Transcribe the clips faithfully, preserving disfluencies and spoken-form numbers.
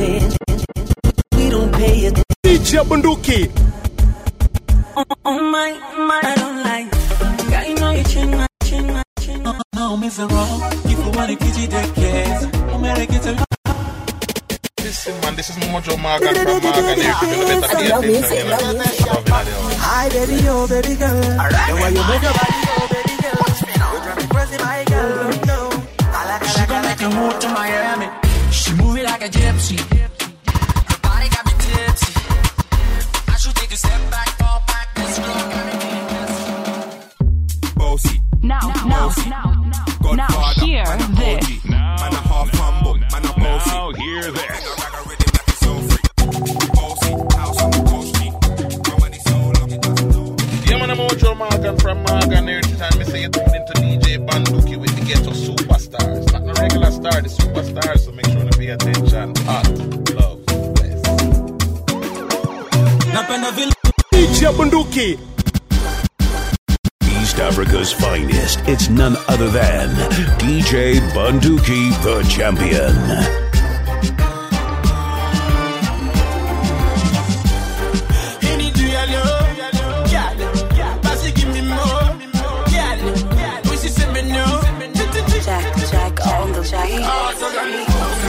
attention. We don't pay attention. D J Bunduki. Oh, oh my, my, I don't like. Girl, you know you chin my, chin my, chin my. No, Miss Wrong. If you want to get you the kids, I'm gonna get a. Listen, man, this is Mojo Morgan from Morgan here. You better pay attention, you know. Hi, baby, oh, baby girl. Alright. The way you move your body, oh, baby girl. You drive me crazy, my girl. No. She gon' make a move to Miami. She move it like a gypsy. Her body got me tipsy. I should take a step back, fall back. This girl got me tipsy. Bossy. Now, now, now, now, now, hear this. Man a half humble, man a bossy. Now hear this. Yeah, man, I'm Mojo Morgan from Morgan here. And me say you're tuned into D J Bunduki with the Ghetto Superstars. Not the regular star, the superstars. So make sure to pay attention. Hot, love, bless. D J Bunduki. East Africa's finest. It's none other than D J Bunduki, the champion. Jack, Jack on the Jack.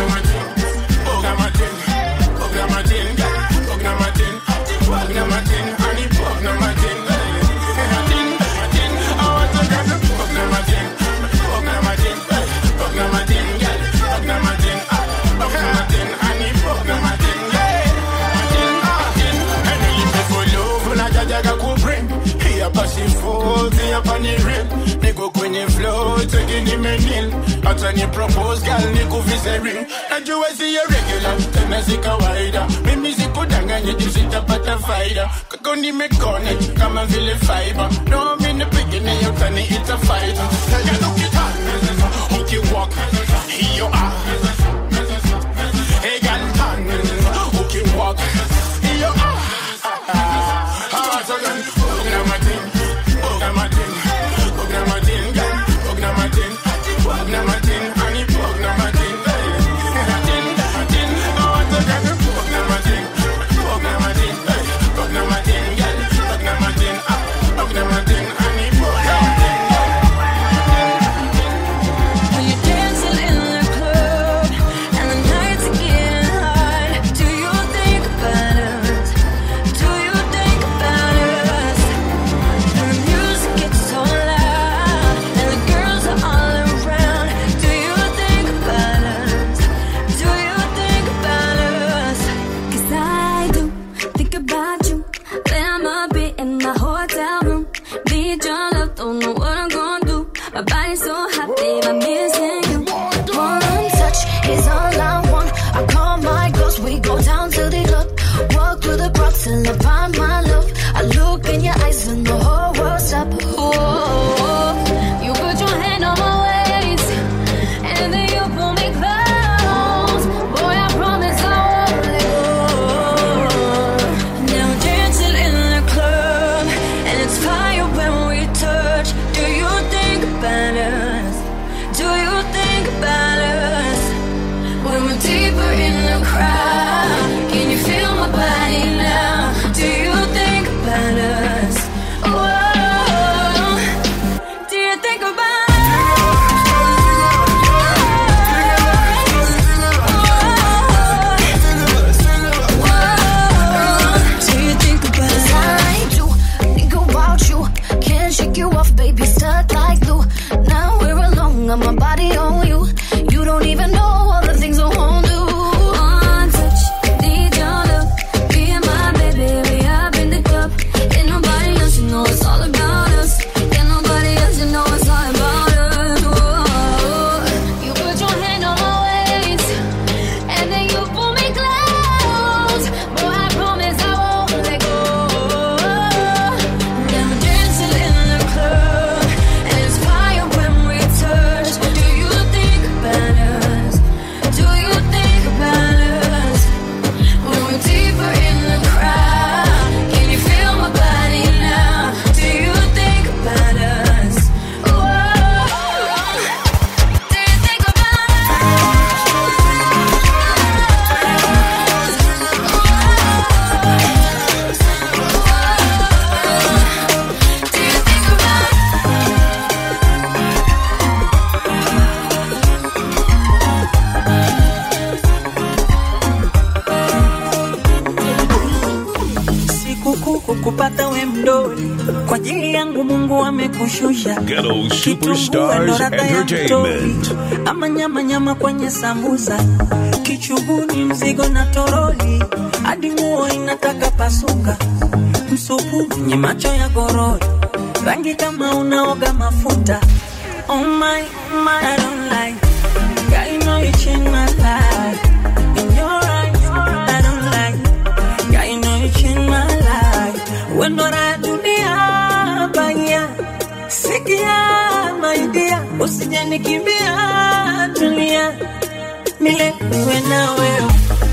When you propose, girl, you go visit ring. And you will see a regular, then I see a wider. Me music go down and you just sit up at the fighter. Kakoni me connect, come and feel the fiber. No, I'm in the beginning, you're turning it's a fight. You look it up, hook you walk, here you are. Hey, girl, turn, hook you walk, here you are. Ah, so then, hook na my thing, hook na my thing, hook na my thing, girl, hook na my thing. Pug na my thing, honey, pug na my thing, hey. Tin, tin, I want to get a pug na my thing, pug na my thing, hey. Pug na my thing, girl, pug na my thing, ah, pug na my thing, honey, pug na my thing. When you're dancing in the club and the nights are getting hot, do you think about us? Do you think about us? When the music gets so loud and the girls are all around, do you think about us? Do you think about us? 'Cause I do think about you. Then I'ma be in my hotel room. Need your love, don't know what I'm gonna do. My body's so hot, babe, I'm missing you. One touch is all I want. I call my girls, we go down to the club. Walk through the crowd till I find my love. I look in your eyes and the whole world's up. Oh, you put your hand on my waist and then you pull me close. Boy, I promise I won't let go. Now we're dancing in the club and it's fire when we touch. Do you think about us? Do you think about us? When we're deeper in the crowd, can you feel my body now? Do you think about us? Whoa, do you think about you off, baby, stuck like glue. Now we're alone, got my body on you. You don't even know all the things I won't do. one touch kukupata we mdoli. Kwa ajili yangu Mungu amekushusha. Ghetto Superstars Entertainment. Ama nyama nyama kwenye sambusa, kichuguni mzigo na toroli, hadi nguo inataka pasuka. Msupu nye macho ya gorori, rangi kama unaoga mafuta. Oh my, oh my, I don't like. Girl, you know you changed my life. In your eyes, I don't like. Girl, you know you changed my life. When do I do the abaya? Sikia, my dear. Usije nikimbia, tulia. Mile niwe na wewe.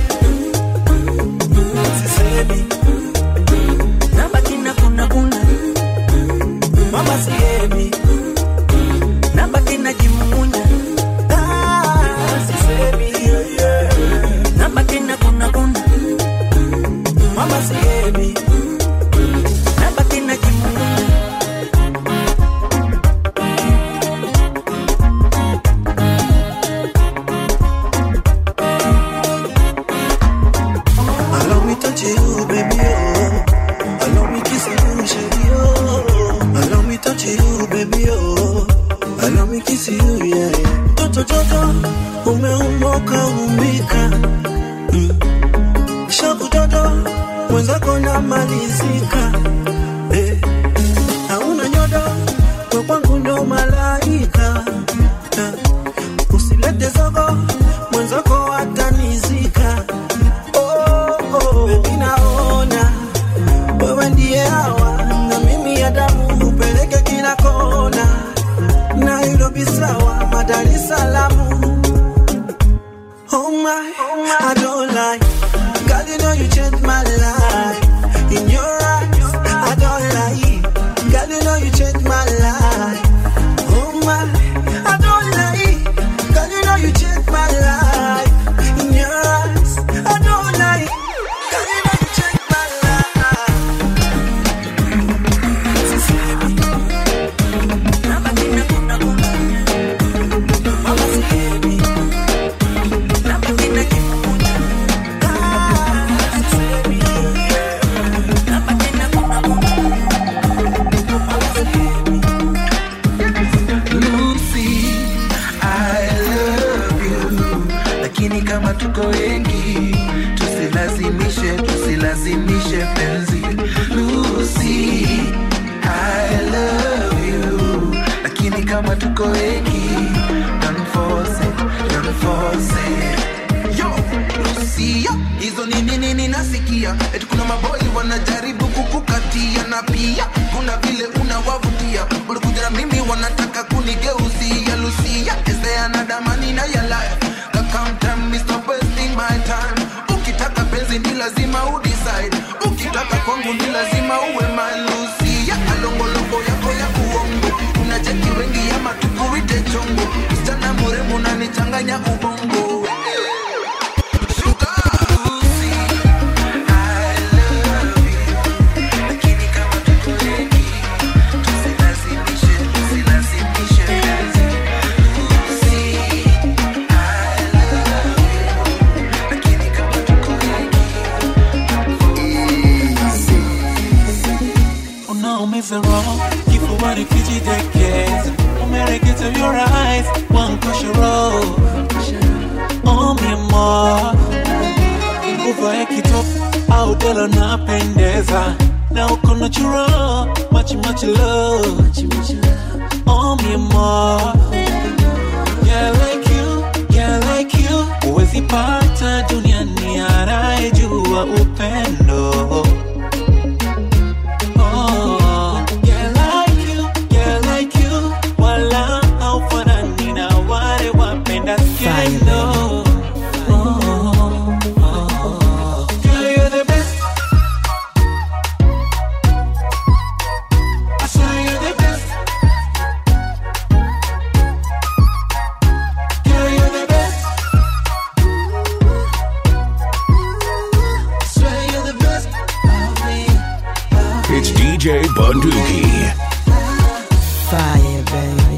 Sisemi. Nabaki na kuna kuna. Mama sihemi. Nabaki na jimunya. Ah, sisemi. Nabaki na kuna kuna. Mama sihemi. Nabaki na jimunya. Allow me touch you, baby, oh. Allow me kiss you, baby, oh. Allow me touch you, baby, oh. Allow me kiss you, yeah. Toto, toto, umeumoka umbika. Mm. Shabu toto, mwenzako na malizika. Eh. Hauna nyodo, kwa kwangu ndo malaika. Eh. Usilete zogo, mwenzako atanizika. Baby naona wewe ndiye hawa, na mimi ya damu upeleke kila kona. Nairobi sawa, Dar es Salaam. Oh my, I don't lie. God, you know you changed my life. In your eyes, I don't lie. God, you know you changed my life. Oh my, I don't lie. God, you know you changed my life. In your eyes, I don't lie. Kama tuko wengi, tusilazimishe, tusilazimishe penzi. Lucy, I love you. Lakini kama tuko wengi, don't force it, don't force it. Yo, Lucy, yo, hizo nini nini nasikia. Eti kuna maboi wanajaribu kukukatia, na pia kuna vile unawavutia. Ulikuja na mimi wanataka kunigeuzia. Lucy, is there another man in your life? Come tell me, stop wasting my time. Ukitaka penzi ni lazima udecide. Ukitaka kwangu ni lazima uwe my Lucy. Ya alongolongo yako ya uongo. Unacheki wengi ya matukuite chongo. Msichana mrembo unanichanganya ubongo. Wrong, keep a one Fiji decades. American to your eyes, one push a roll. Oh, me more. Over a kit up, out there on a pendeza. Now, come natural, much, much love. Oh, me more. Yeah, like you, yeah, like you. Always the part of dunia ni araijua upendo. It's D J Bunduki. Fire, baby.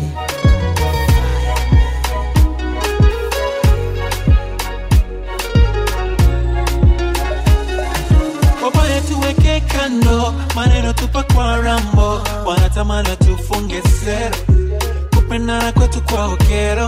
Wabaya tuweke kando, maneno tupa kwa rambo, wanatamana tufunge sero, kupendana kwetu kwa okero,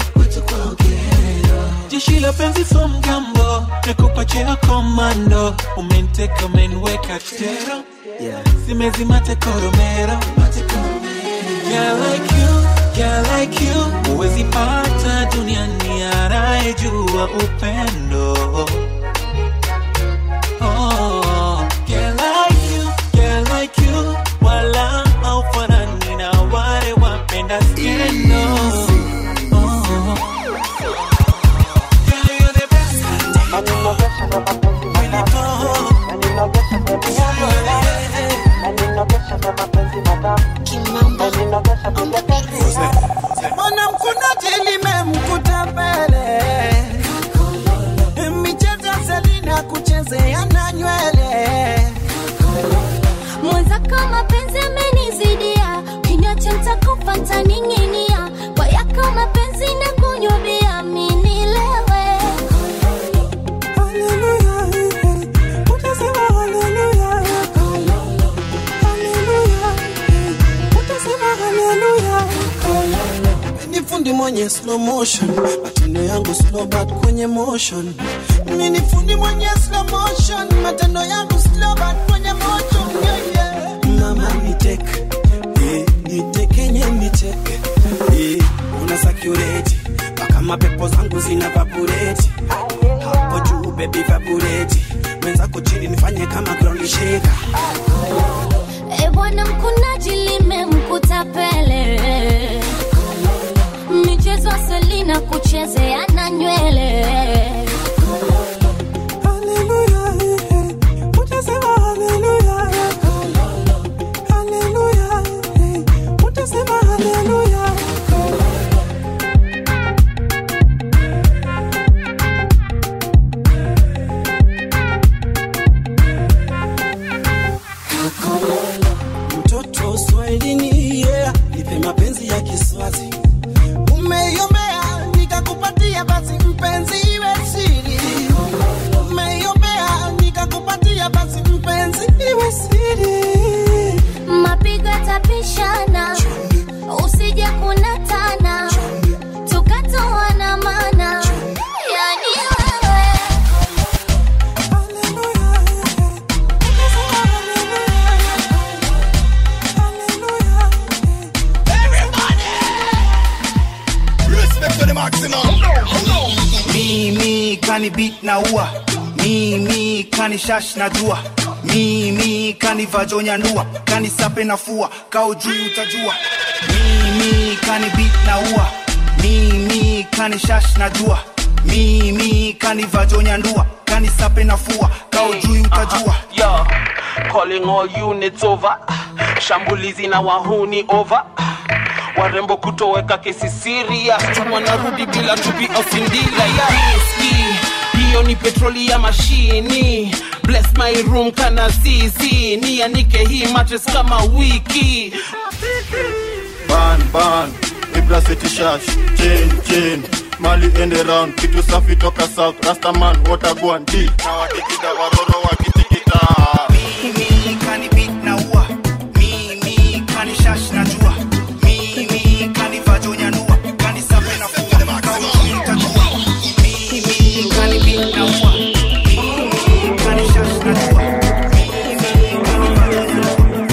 jeshi la penzi so mgambo, nikupa cheo komando, umenteka umenweka tero, simezima tekoromero. Girl like you, girl like you, uwezi pata duniani anayejua upendo. Oh, girl like you, girl like you, wala haufanani na wale wapenda skendo. Oh, girl you're the best. Really Mwana mkunaji limemkuta pele, micheza Selina kuchezea na nywele. Mwanza kama penzi amenizidia, kinyache nitakufa nitaninginia, kwa yako mapenzi na kunyobia mimi lewe. Hallelujah, utasema hallelujah, hallelujah, utasema hallelujah. Nifundi mwenye slow motion, matendo yangu slow but kwenye motion. Mimi fundi mwenye slow motion, matendo yangu slow but kwenye motion. Yeah, yeah. Mama niteke, eh, niteke nye niteke, eh, una sakureti, baka mapepo zangu zina vaporeti. Hapo juu baby vaporeti, menza kuchini nifanye kama ground shaker. E bwana mkunaji limemkuta pele, michezo Selina kuchezea na nywele. Hallelujah, utasema hallelujah, hallelujah, utasema hallelujah. Mtoto Swahilini, yeah, nipe mapenzi ya Kiswazi. Umeiombea nikakupatia basi mpenzi iwe siri. Umeiombea nikakupatia basi mpenzi iwe siri. Mapigo tapishana, usije kunatana, tukatoana mana, yani wewe. Respect to the maximum. Mimi kani beat na ua, mimi kani shash na jua, mimi kani vajonya ndua, kani sape na fua, kao juu utajua. Mimi kani beat na ua, mimi kani shash na jua, mimi kani vajonya ndua, kani sape na fua, kao juu utajua. Yo, calling all units over, shambulizi na wahuni over, warembo kutoweka kesi serious, wanarudi bila tubi ofindila ya riski. Hiyo ni petroli ya mashini, bless my room kana zizi, nianike hii mattress kama wiki. Ban ban, Ibra City Shash, chain chain, Mali end around, kitu safi toka south, Rastaman, Wataguan, D, na wadikida waroro wakitikita. Mimi kani beat na ua, mimi kani shash na jua, mimi kani vajonya ndua, kani sape na fua, kao juu utajua. Mimi kani beat na ua, mimi kani shash na jua, mimi kani vajonya ndua.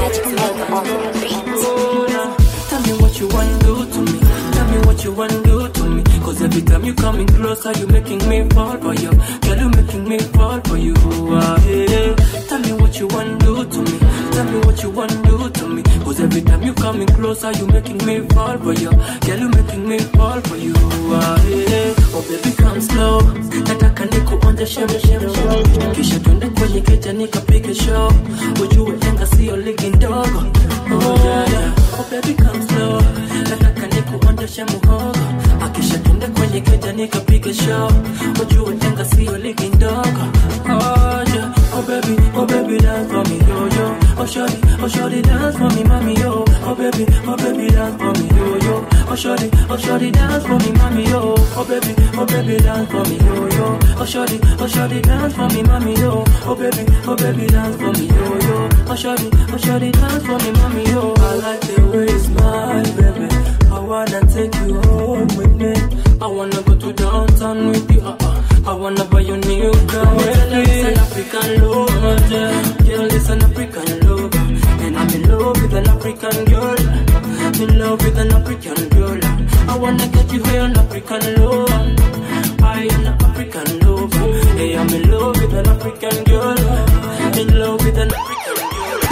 Tell me what you want to do to me. Tell me what you want to do to me. Cause every time you coming closer, you making me fall for you. Girl, you making me fall for you. Ah, yeah. Tell me what you want to do to me. Tell me what you want to do to me. Cause every time you coming closer, you making me fall for you. Girl, you making me fall for you. Ah, yeah. Oh baby, come slow. Nataka nikuonje sheme sheme sheme. Kisha twende kwenye keja nikapige show. Ujue enga sio ligi ndogo. Oh yeah, yeah. Oh baby, come slow. Nataka nikuonje muhogo. Akisha twende kwenye keja nikapige show. Ujue enga sio ligi ndogo. Oh yeah. Oh baby, oh baby, dance for me, yo yo. Oh shorty, oh shorty, dance for me, mommy, yo. Oh baby, oh baby, dance for me, yo yo. Oh shorty, oh shorty, dance for me, mommy, yo. Oh baby, oh baby, dance for me, yo yo. Oh shorty, oh shorty, dance for me, mommy, yo. Oh baby, oh baby, dance for me, yo, yo. Oh shorty, oh shorty, dance for me, mommy, yo. I like the way you smile, baby. I wanna take you home with me. I wanna go to downtown with you. Uh-uh. I wanna buy you new car. Girl, it's an African lover. Girl, it's an African lover. And I'm in love with an African girl. In love with an African girl. I wanna get you here an African lover. I am an African lover. Hey, I'm in love with an African girl. In love with an African girl.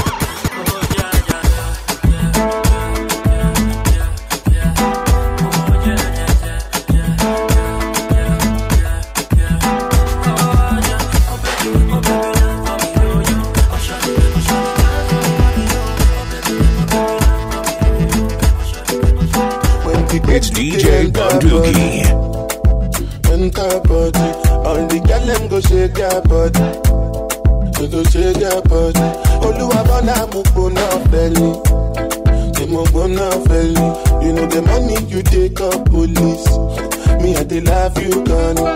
It's D J Bunduki. Enter body, all the girl them go shake their body. They go shake their body. Oluwabana mukuna belly, they mukuna belly. You know the money you take up police. Me I dey love you gone.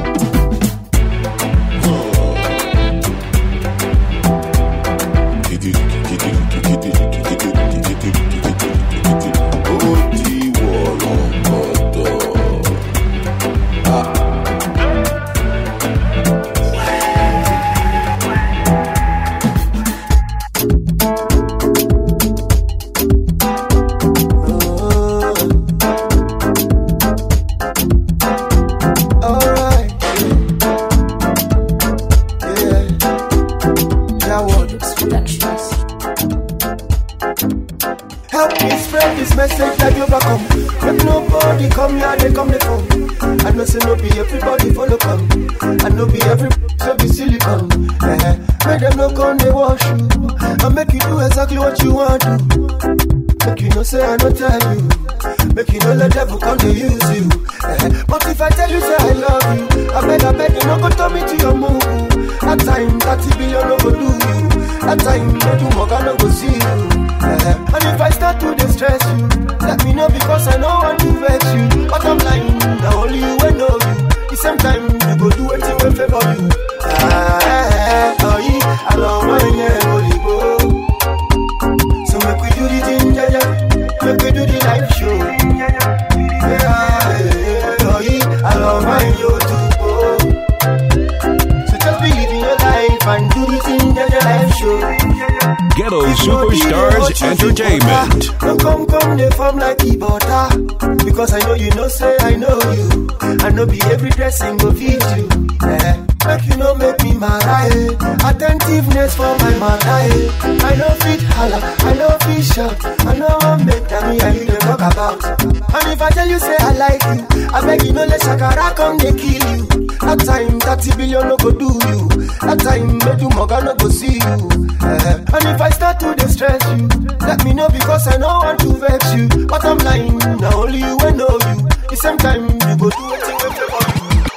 Ghetto Superstars Entertainment. No come come they form like the butter. Because I know you know say I know you. I know be every dressing go fit you. Eh. Make you know make me mad. Attentiveness for my mother. I know fit holla, I know fit shout. I know I'm better me and you they talk about. And if I tell you say I like you, I beg you no let Shakara come they kill you. That time thirty billion no go do you. That time make you moga no go see you. Uh, and if I start to distress you, let me know because I know want to vex you. But I'm lying, now only you will know you. The same time you go do it with your body.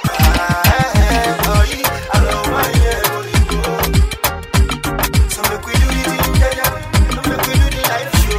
So make we do the thing, yeah, yeah. Make we do the live show.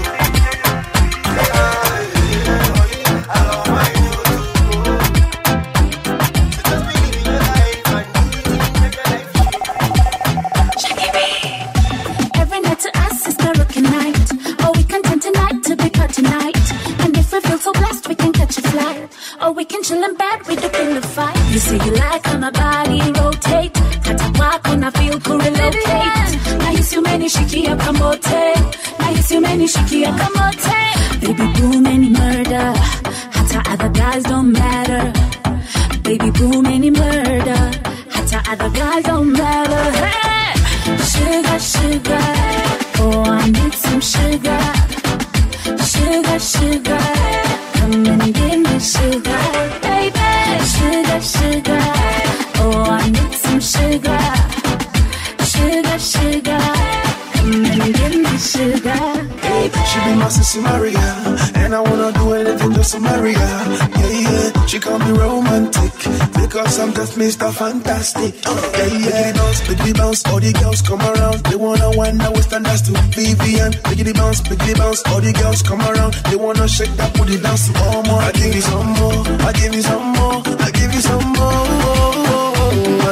Or we can chill in bed with the pillow fight. You see you like how my body rotate. Got to walk when I feel cool relocate. Now you see many shiki akamote. Now you see many shiki akamote. Baby boo many murder. Hata other guys don't matter. Baby boo many murder. Hata other guys don't matter. Hey! Sugar, sugar. Oh, I need some sugar. Sugar, sugar. Come and give me sugar, baby. Sugar, sugar. Oh, I need some sugar. Sugar, sugar. Come and give me sugar, baby. She be my sister Maria, and I wanna do anything just to marry her. Yeah, yeah. She call me romantic because I'm just Mister Fantastic. Uh, yeah, yeah. Biggity bounce, biggity bounce. All the girls come around. They wanna wine now. Western dance to Vivian. Biggity bounce, biggity bounce. All the girls come around. They wanna shake that booty dance to all more. I give you some more. I give you some more. I give you some more.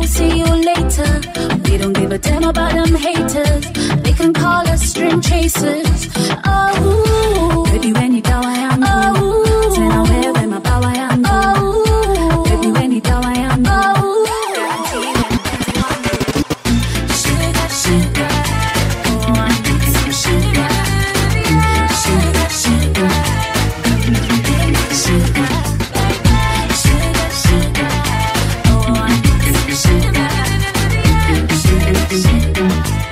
we'll see you later. We don't give a damn about them haters. They can call us string chasers. Oh, baby, when you go, I am. Oh, say now where when my power I am. Oh, baby, when you go, I am. Oh, sugar, sugar. Oh, I need some sugar. Sugar, sugar. Sugar. Sugar, sugar. Oh, I need some sugar. Sugar, sugar.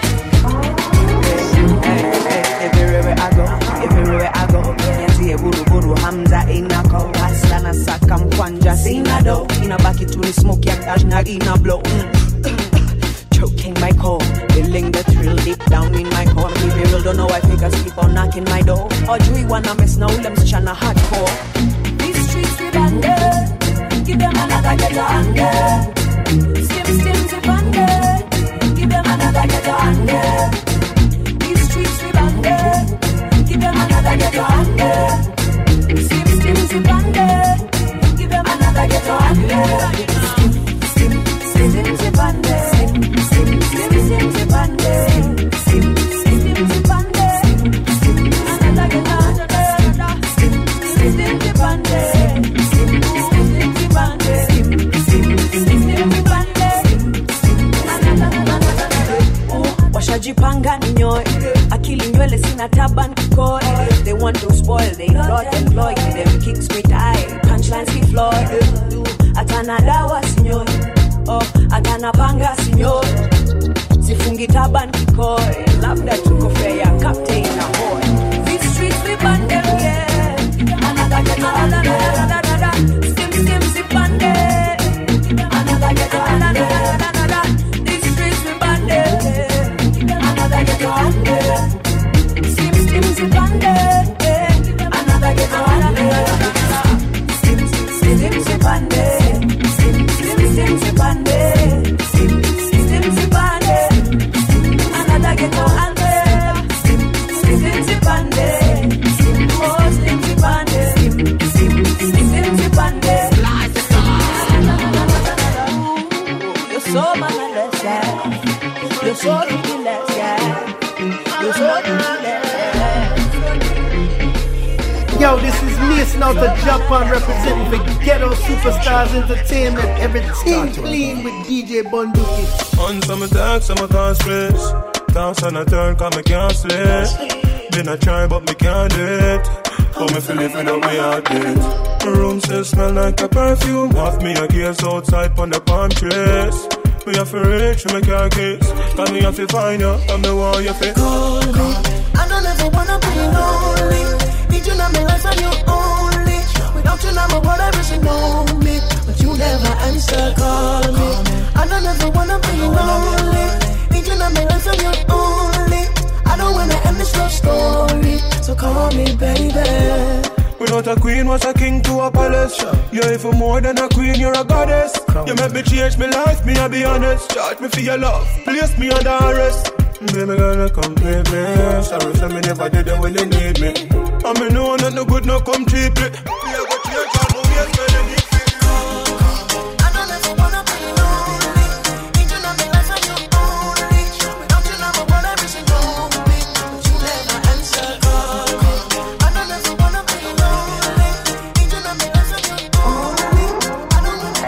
Everywhere I go, everywhere I go, nianzie buru buru Hamza inako hasta na saka mkwanja sina do inabaki tu ni smoke ya cash na ina blow. Choking my core, feeling the thrill deep down in my core. Be real, don't know why figures keep on knocking my door. Or do we wanna mess now? Them chana hardcore. These streets we banded, give them another get under. Skim skim zip under, give them another get under. Give them another get under. Skim, skim, zip under. Give them another get under. Skim, skim, skim, zip under. Skim, skim, skim, zip under. Skim, skim, zip under. Another get under. Skim, skim, zip under. Skim, skim, zip under. Skim, skim, zip under. Washajipanga ninyoe akili nywele sina taban kikoi. They want to spoil, they plot and ploy. Them kicks me tie, punchlines he floyd. Atana dawa sinyoy, oh atana panga sinyoy. Sifungi taban kikoi, labda tuko fair, captain na boy. These streets we band them, yeah. Another get another, skim skim zip band. Another get another, these streets we band them, another get another. Skim skim zip under, another get under. Skim skim skim zip under, skim skim skim zip under, skim skim zip under. Another get under, skim skim zip under, skim oh skim zip under, skim skim skim zip under. You're so marvelous, yeah. You're so ridiculous, yeah. You're so ridiculous. Yo, this is Nis now to Japan representing for Ghetto Superstars Entertainment. Everything clean with D J Bunduki. On some attacks, some can't stress. Toss on a turn, cause me can't sleep. Been a try, but me can't do it. Come me feel it in the way I did. My room still smell like a perfume. Half me a case outside on the palm trees. Me have to reach, me can't kiss. Cause me have to find you, and me want you fit. Call me, I don't ever wanna be lonely. Need you now, my life and you only. Without you now, my world I wish you know me. But you never answer, call me. I don't ever wanna be lonely. Need you now, my life and you only. I don't wanna end this love story, so call me baby. Without a queen, was a king to a palace. You're even more than a queen, you're a goddess. You make me change my life, me I be honest. Charge me for your love, place me under arrest. Baby girl, come baby. Sorry for me never did it when you need me. I mean no, not no good, no come cheaply. Me I got change all my ways, man, I need to I don't ever wanna be lonely. Need you now, my life and you only. Without you now, my world I wish you know me. But you never answer, call me. I don't ever wanna be lonely. Need you now, my life and you only. I don't wanna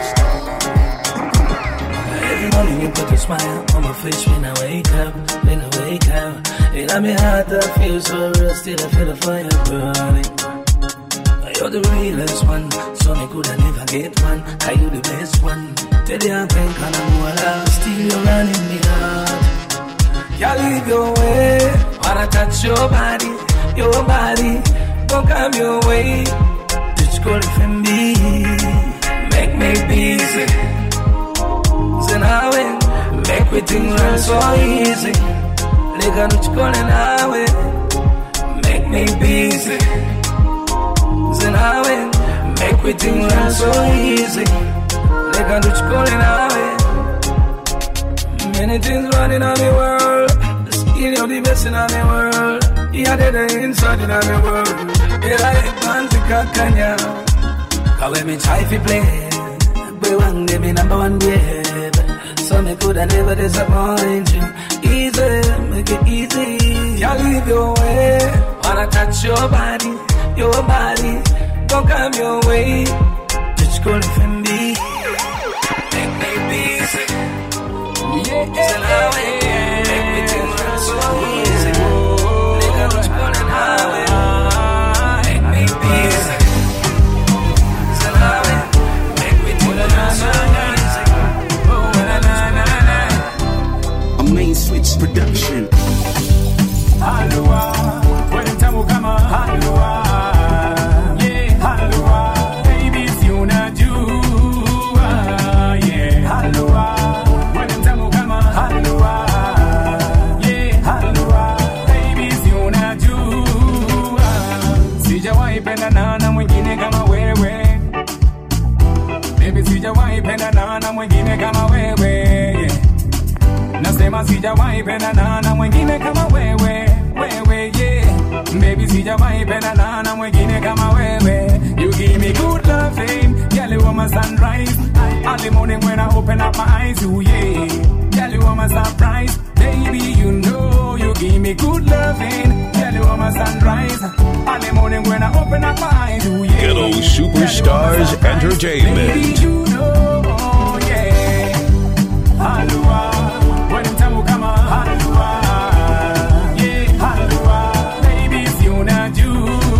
every morning you put a smile on my face when I wake up, when I wake up. And I'm in heart that feels so real, still I feel the fire burning. You're the realest one, so me could I never get one. Are you the best one? Tell you I'm paying kind of more love, still you're running me hard. Can't leave your way, wanna touch your body, your body. Don't come your way, just call it for me. Make me busy. So now make we things run so easy. Like I'm not calling away. Make me busy. So now make we things run so easy. Like I'm not calling away. Many things running on the world. The skin of the best in the world. Yeah, they're the inside in the world. Yeah, I can't take a kanya. Cause when me try to play, we want to be number one, yeah. me could I never disappoint you. Easy, make it easy. I'll leave your way. Wanna touch your body, your body. Don't come your way. Just go to me. Make me busy. Yeah, yeah, yeah. Make me take my so easy. Nigga, rush on an highway. Make me busy. Make me take my so easy. Oh, na na na na. A main switch production. Halua, when tamu kama halua. Yeah, halua. Baby, if you not do. Yeah, halua. When tamu kama halua. Yeah, halua. Baby, if you not do. Sijawahi penda na mwingine kama wewe. Baby, sijawahi penda na mwingine kama wewe. Yeah. Nasema sijawahi penda na mwingine kama wewe. Wewe, yeah. Baby, sijawahi penda na mwingine kama wewe. You give me good loving. Girl, you are my sunrise. Early morning when I open up my eyes, ooh yeah. Girl, you are my surprise. Baby, you know you give me good loving. Girl, you are my sunrise. Early morning when I open up my eyes, ooh yeah. Ghetto Superstars Entertainment. Baby, you know, oh yeah. Halua, when tamu kama halua. Yeah, halua. Baby, if you not do.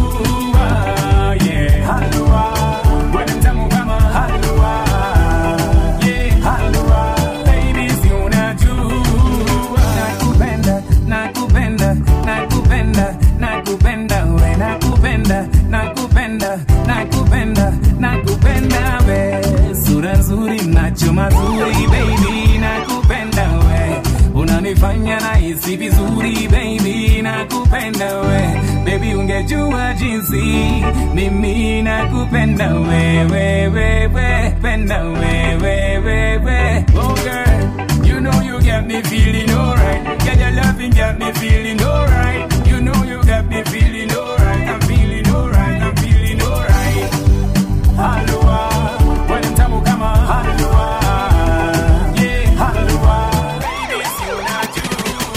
Yeah, halua. When tamu kama halua. Yeah, halua. Baby, if you not do. Nakupenda, nakupenda, nakupenda, nakupenda, we nakupenda, nakupenda, nakupenda, nakupenda we. Sura nzuri, macho mazuri, baby, nakupenda we. Unanifanya nahisi vizuri, baby, nakupenda we. Baby, ungejua jinsi mimi nakupenda we, we, we, we, penda we, we, we, we. Oh girl, you know you got me feeling alright. Yeah, your loving got me feeling alright. You know you got me feeling alright. I'm feeling alright. I'm feeling alright. Halua, when tamu kama halua. Yeah, halua. Baby, if you not do.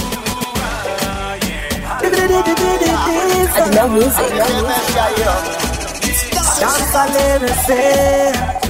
Yeah. I love music. Dance a little say.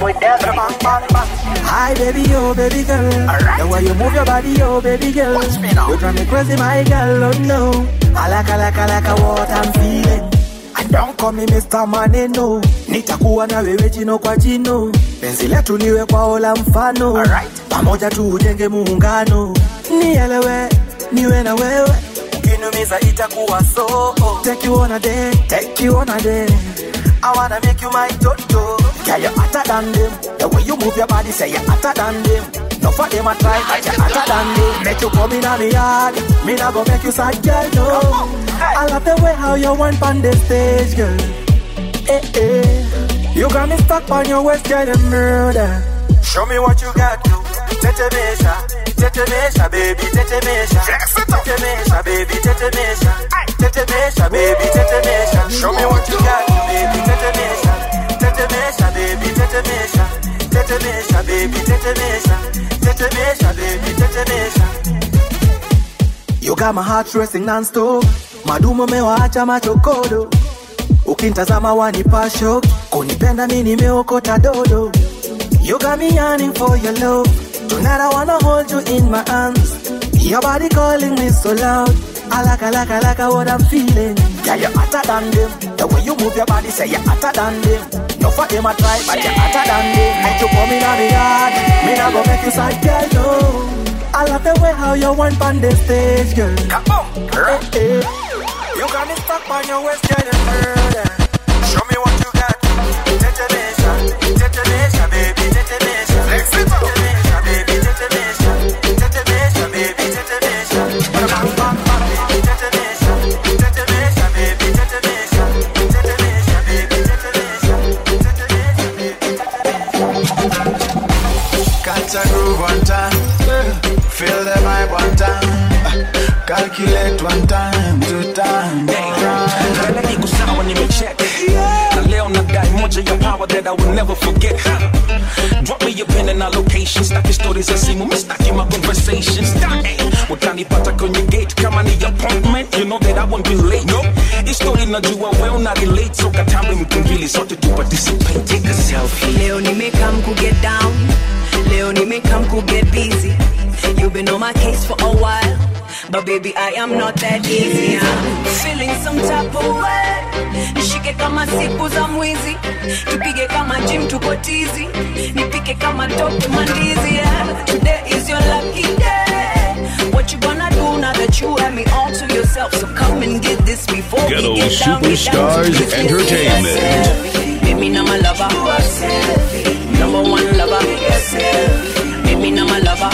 Hi baby, oh baby girl. The way you move your body, oh baby girl. You drive me crazy, my girl, oh no. I like, I like, I like what I'm feeling. And don't call me Mister Money, no. Nitakuwa na wewe jino kwa jino. Penzi letu liwe kwa ola mfano. Pamoja tu ujenge muungano. Nielewe, niwe na wewe. Ukinumiza itakuwa so. Take you on a day, take you on a day. I wanna make you my toto. Yeah, you're hotter than them. The way you move your body, say you're hotter than them. No for them I try, but you're hotter than them. Make you come in on the yard. Me not go make you sad, girl, no. I love the way how you want on the stage, girl. Eh, eh. You got me stuck on your waist, girl, and murder. Show me what you got, do. Tetemesha, tetemesha, baby, tetemesha. Tetemesha, baby, tetemesha. Tetemesha, baby, tetemesha. Show me what you got, do, baby, tetemesha. Tetemesha, baby, tetemesha. Tetemesha, baby, tetemesha. Tetemesha, baby, tetemesha. You got my heart racing non-stop. Madumo mewaacha machokodo. Ukintazama wanipa shock. Kunipenda mimi nimeokota dodo. You got me yearning for your love. Tonight I wanna hold you in my arms. Your body calling me so loud. I like, I like, I like what I'm feeling. Yeah, you're hotter than them. The way you move your body, say you're hotter than them. No for them I try, but you're hotter than them. Make you come in on the yard. Me not go make you sad, girl, no. I love the way how you want on the stage, girl. Come on, girl. Hey, hey. You got me stuck on your waist, girl, and murder. Show me what you got. Tetemesha, tetemesha, baby, tetemesha. Tetemesha, baby, tetemesha. Tetemesha, baby, tetemesha. Tetemesha, tetemesha, baby, tetemesha. Tetemesha, baby, tetemesha. Catch a groove one time, feel the vibe one time, calculate one time, two time. Niko sawa nimecheck. Na leo nadai much of your power that I will never forget. Drop me your pen and our location. Staki stories za simu, mi staki my conversations. Utanipata kwenye gate kama ni appointment. You know that I won't be late. No, this story najua well not relate. So katambi mkungili sote to participate. Take a selfie. Leo nimekam ku get down. Leo nimekam ku get busy. You've been on my case for a while, but baby I am not that easy. I'm feeling some type of way. Nishike kama siku za mwizi, tupige kama gym tuko tizi, nipike kama toke mandizi. Yeah. Today is your lucky day. What you gonna do now that you have me all to yourself? So come and get this before Ghetto we get down, get down Superstars to Entertainment. Baby, now my lover, number one lover. Baby, now my lover,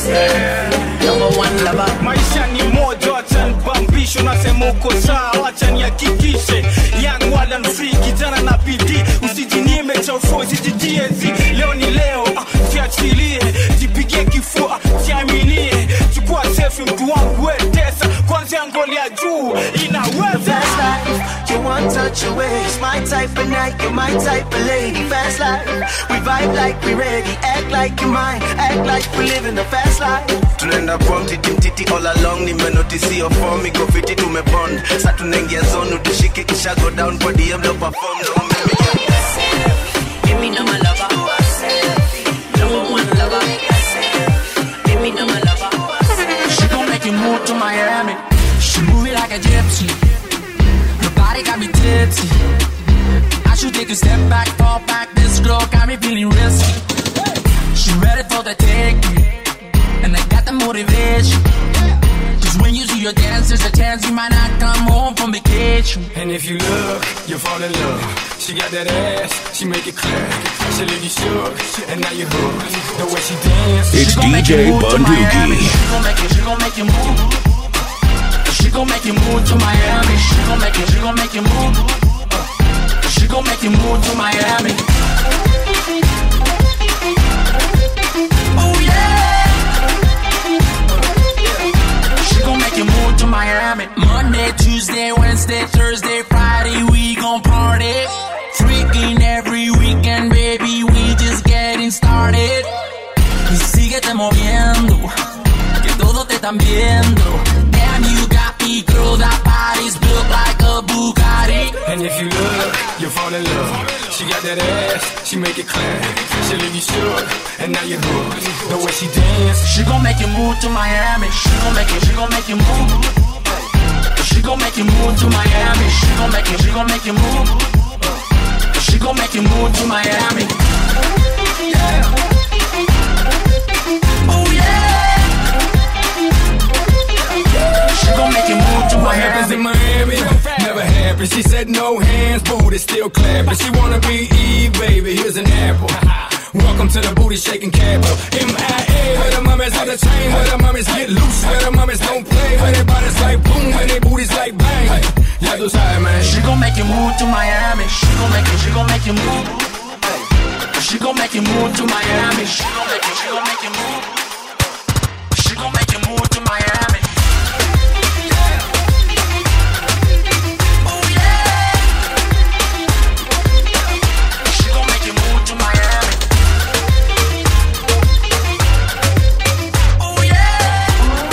number one lover. Maisha ni moja, acha nibambisho, nasema uko sawa, acha nihakikishe. Young wild and free, kijana na bidii, usijinyime cha ufo, usijijiezi. Leo ni leo, jiachilie, jipigie kifua, jiaminie. Chukua selfie mtu wangu we tesa, kwanza ngoli ya juu, inaweza. Fast life, you want touch away. It's my type of night, you're my type of lady. Fast life, we vibe like we ready. Act like you're mine, act like we living the fast life. Tunaenda prom titi mtiti all along. Nimenotisi your form, iko fiti tumebond. Sa tunaingia zone, utushike kisha go down. Kwa D M lo perform, no mimi Give me no my lover, number one lover. Give me no my lover. She gon' make you move to Miami. She move it like a gypsy. Her body got me tipsy. I should take a step back, fall back. This girl got me feeling risky. She ready for the taking, and I got the motivation. Cause when you see your dancers, a chance you might not come home from vacation. And if you look, you fall in love. She got that ass, she make it clear. She leave you shook, and now you hooked. The way she dance, It's she gon' make D J you move to Miami. Bunduki. She gon' make you, she gon' make you move. She gon' make you move to Miami. She gon' make you, she gon' make you move. She gon' make you move to Miami. Oh yeah. She gon' make you move to Miami. Monday, Tuesday, Wednesday, Thursday, Friday, we gon' party. Freaking every weekend, baby, we just getting started. Y síguete moviendo, que todos te están viendo. Damn, you got me, girl, that body's built like a Bugatti. and if you look, you fall in love. She got that ass, she make it clear. She leave you shook, and now you hooked. The way she dance, She gon' make you move to Miami. She gon' make you, she gon' make you move. She gon' make you move to Miami. She gon' make you, she gon' make you move. She gon' make you move to Miami. Yeah. Oh yeah. She gon' make you move to what happens Miami. in Miami never happened. She said no hands, booty still clapping. She wanna be Eve, baby, here's an apple. Welcome to the booty shaking capital. M I A, where the mummies on the chain, where the mummies get loose, where the mummies don't play, where their bodies like boom, where their booties like bang. Yeah, those high, man. She gon' make you move to Miami. She gon' make you, she gon' make you move. She gon' make you move to Miami. She gon' make you, she gon' make you move. She gon' make you move to Miami. Oh yeah. She gon' make you move to Miami. Oh yeah.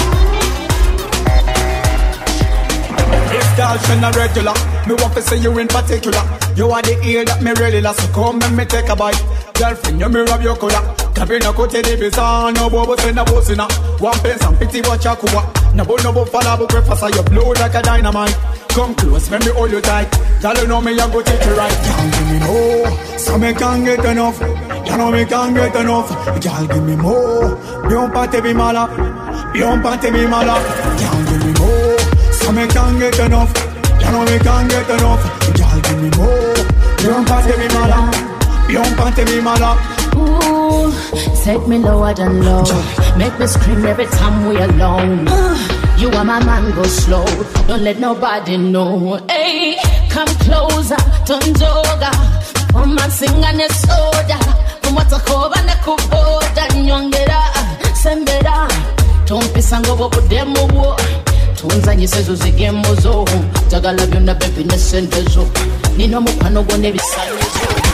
It's Dalton a regular. Me want to say you in particular. You are the ear that me really love. So come and me take a bite. Girlfriend, you me rub your collar. Cabin a kote de pisa. No bobo say na bosina. One place and pity watch a kuwa. No bo no bo fala bo breakfast. You blow like a dynamite. Come close, let me hold you tight. Girl, you know me, I go take you right. Can't give me more, so me can't get enough. You know me can't get enough. Girl, give me more. Don't party be mala. Don't party be mala. Can't give me more, so me can't get enough. You know me can't get enough. Girl, give me more. Don't party be mala. Don't party be mala. Ooh, take me lower than low. Make me scream every time we alone. You are my man, go slow. Don't let nobody know. Hey, come closer, tunjoga. Uma singa ne soda. Umata koba ne kuboda. Nyongera, sembera. Tompi sango bobo demo wo. Tunza nyisezo zigemo zo. Jagala byonna baby ne sentezo. Nino mupano gone bisanyezo.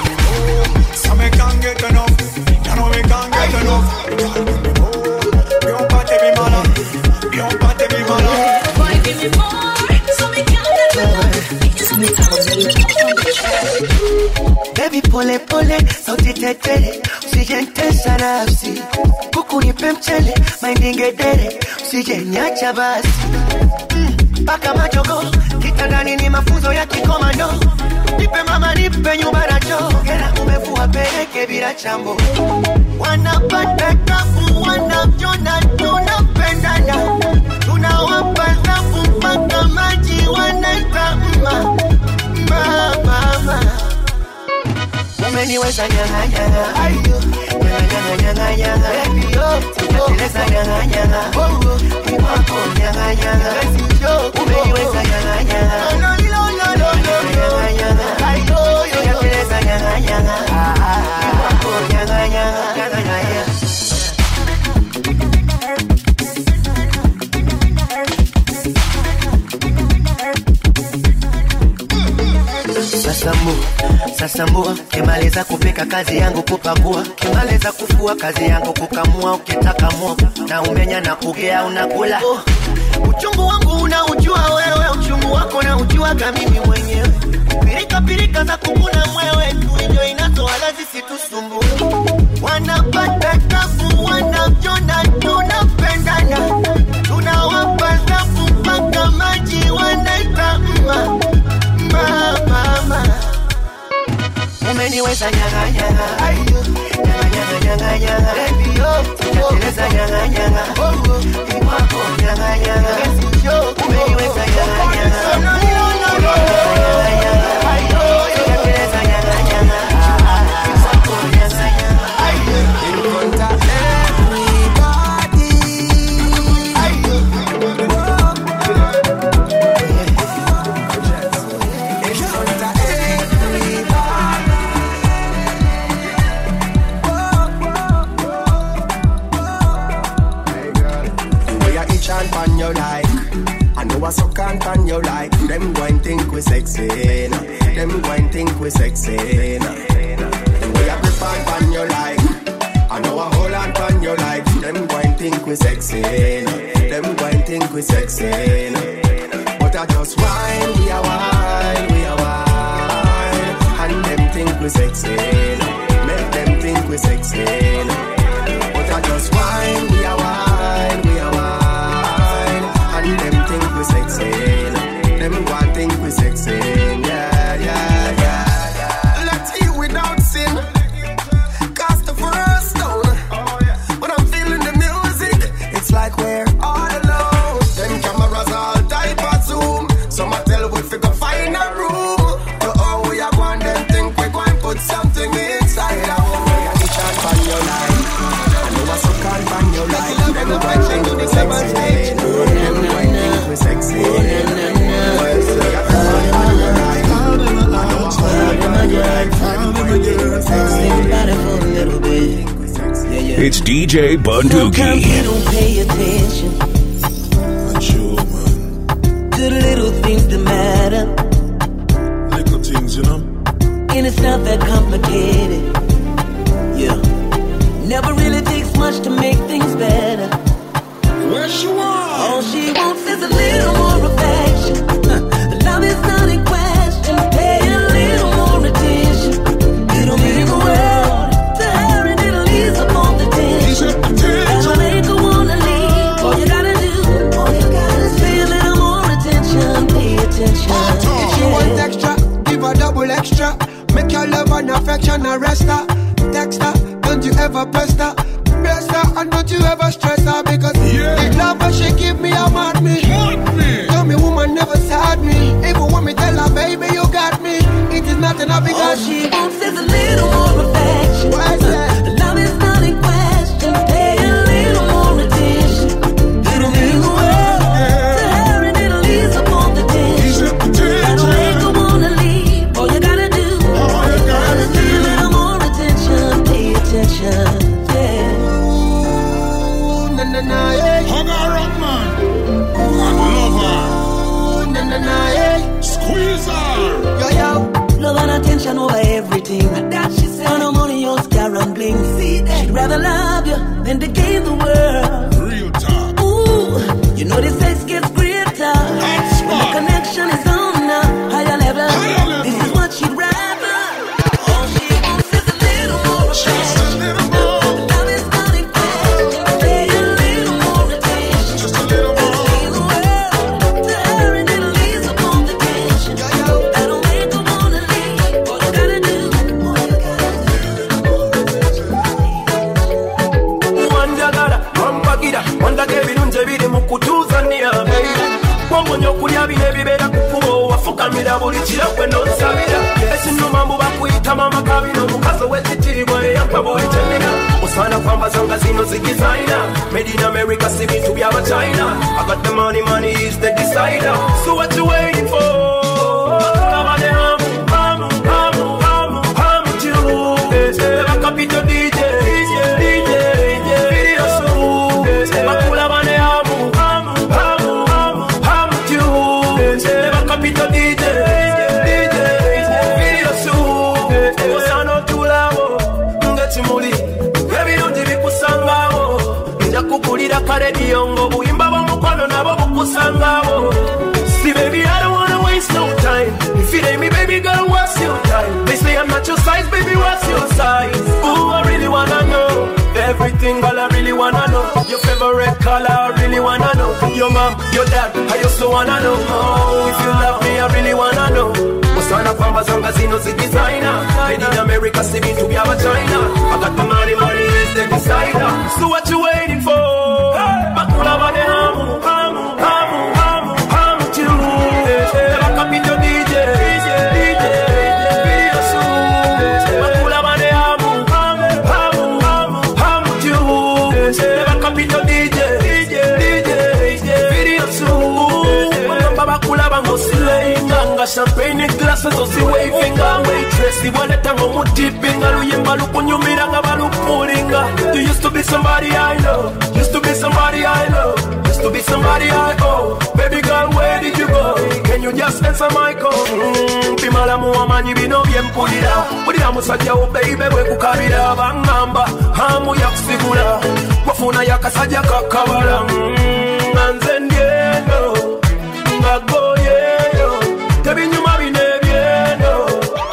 me can't get enough. You know me can't get enough. Your party be my love. Your party be my love. Boy, give me more, so me can't get enough. Baby pole pole, sauti tetere, usijentesa nafsi. Kuku nipe mchele, maindi ngedere, usijenyacha basi. Paka majogo, kitandani ni mafunzo ya kikomando. Nipe mama nipe nyumba na choo, hela umefua peleke bila chambo. Wanapata kafu, wanapjona, tunapendana. Tunawapa zafu mpaka maji wanaita mma. Mama, umeniweza nyanga nyanga, ayo, nyanga nyanga nyanga, baby yo, unateleza nyanga nyanga, oh oh, ni wako nyanga nyanga, yo, umeniweza nyanga nyanga, no no no no no, nyanga nyanga, ayo, yo, unateleza nyanga nyanga, ah ah, ni wako nyanga nyanga, nyanga nyanga. Sasambu, sasambu, kimaliza kupika kazi yangu kupakua, kimaliza kufua kazi yangu kukamua, ukitaka mua na umenya na kugea unakula. Oh, uchungu wangu unaujua wewe, uchungu wako na ujua kama mimi mwenyewe. Pirika pirika za kukuna mwewe, tuinjo inatoa lazi situsumbu. Wanapata kafu, wanapjona, tunapendana. Tunawapa zafu mpaka maji wanaita mma. Mama, umeniweza nyanga nyanga, ayo, nyanga nyanga nyanga nyanga, baby yo, unateleza nyanga nyanga, oh oh, ni wako nyanga nyanga, yo, umeniweza nyanga nyanga, no no no no, ayo, unateleza nyanga nyanga, ah ah, ni wako nyanga nyanga, ayo, in front of everybody, ayo. On your like, I know I suck on your like. Them going think we sexy, nah. Them going think we sexy, nah. The way I grip on your like, I know I hold on on your like. Them going think we sexy, nah. Them going think we sexy, nah. But I just whine, we are whine, we are whine, and them think we sexy, nah. Make them think we sexy, nah. But I just whine, we are whine, we are whine. Them think we sexy, them one think we sexy, yeah, yeah, yeah, yeah. Let's hear without sin, cast the first stone. When I'm feeling the music, it's like we're all alone. Them cameras all type of zoom, some I tell we figure find a room. To all we are going, them think we going put something inside our home. We are each and on your life, I know I suck on your life. Them one think we sexy, them one think we sexy. It's D J Bunduki. Don't pay attention to the little things that matter. Little things, you know. And it's not that complicated. Yeah. Never really takes much to make things better. Where she wants? All she wants is a little more affection. The love is not in question. Pay a little more attention. It'll mean the world to her, and it'll ease up all the tension. That'll make her wanna leave. All you gotta do, all you gotta is pay a little more attention. Pay attention. If she wants extra, give her double extra. Make your love and affection a rest her. Text her, don't you ever press her. Bless her and don't you ever stress her. Because yeah. The love that she give me, I'm mad me. me Tell me woman never sad me. Even when me tell her baby you got me, it is nothing of because all she wants is a little more affection. Why is that? The love is not in question. Pay a little more attention. It'll mean the world to her, and it'll ease up all the tension. That'll make her wanna leave. All you gotta do, all you gotta is pay a little more attention. Pay attention. Hug her up, man, and love her. Na, na, na, yeah. Squeeze her. Yo, yo. Love and attention over everything. That she said. No money, your rather love you than to gain the world. Real talk. Ooh, you know this sex gets greater. When the connection is on now, higher level. Higher level. This is what she'd rather. All she wants is a little more affection. Just a little more. Love is not in question. Pay a little more attention. Just a little more. Feel the world to her and it'll ease up on the tension. That'll make her wanna leave. All you gotta do, all you gotta do. Wanjagala, wampagira, wandage birunje biri mu kutuzania Wongonyo kulya bine bibera kukubo wafukamira buli kirakwe n'osabira Ekinnuma mbu bakuyita mama kabino mukazi w'ekitiibwa eyampa buli kyennina Osaana kwambaza nga zino zigizaina Made in America si bintu by'aba China I got the money, money is the decider So what you waiting for? Bakabane hamu, hamu, hamu, hamu, hamu tu Bakapito D J, D J, D J, video shoot Bakulabane hamu, hamu, hamu, hamu, hamu tu Bakapito D J, D J, video shoot Osano tulabo, ngechimuli Ebirungi bikusangawo Nja kukulira karediyo ngo buyimba bw'omukwano nabo bukusangawo See baby I don't wanna waste no time If it ain't me baby girl what's your time They say I'm not your size baby what's your size Ooh I really wanna know Everything girl I really wanna know Your favorite color I really wanna know Your mom, your dad I also wanna know Oh if you love me I really wanna know Osana kwamba zanga zino zidesigner Made in America si bintu by'aba China I got the money, money is the decider So what you waiting for? Bakula bane hamu, hamu, hamu, hamu, hamu tu Bakapito D J, D J, video shoot Bakula bane hamu, hamu, hamu, hamu, hamu tu Bakapito D J, D J, video shoot Bagamba bakula bango silenga Nga champagne glasses osi waving Waitress iboneta ng'omutipinga Luyimba lukunyumira nga balupulinga You used to be somebody I know Used to be somebody I love Used to be somebody I owe Baby girl where did you go? Can you just answer my call? Mm, Pimala muwamanyi bino byempulira Bulira musajja wo baby bwekukabira Bangamba hamu yakusigula Wafuna yakasajja kakabala Mm, Nanze ndyeno Ngagoyeyo Tebinyuma bine byeno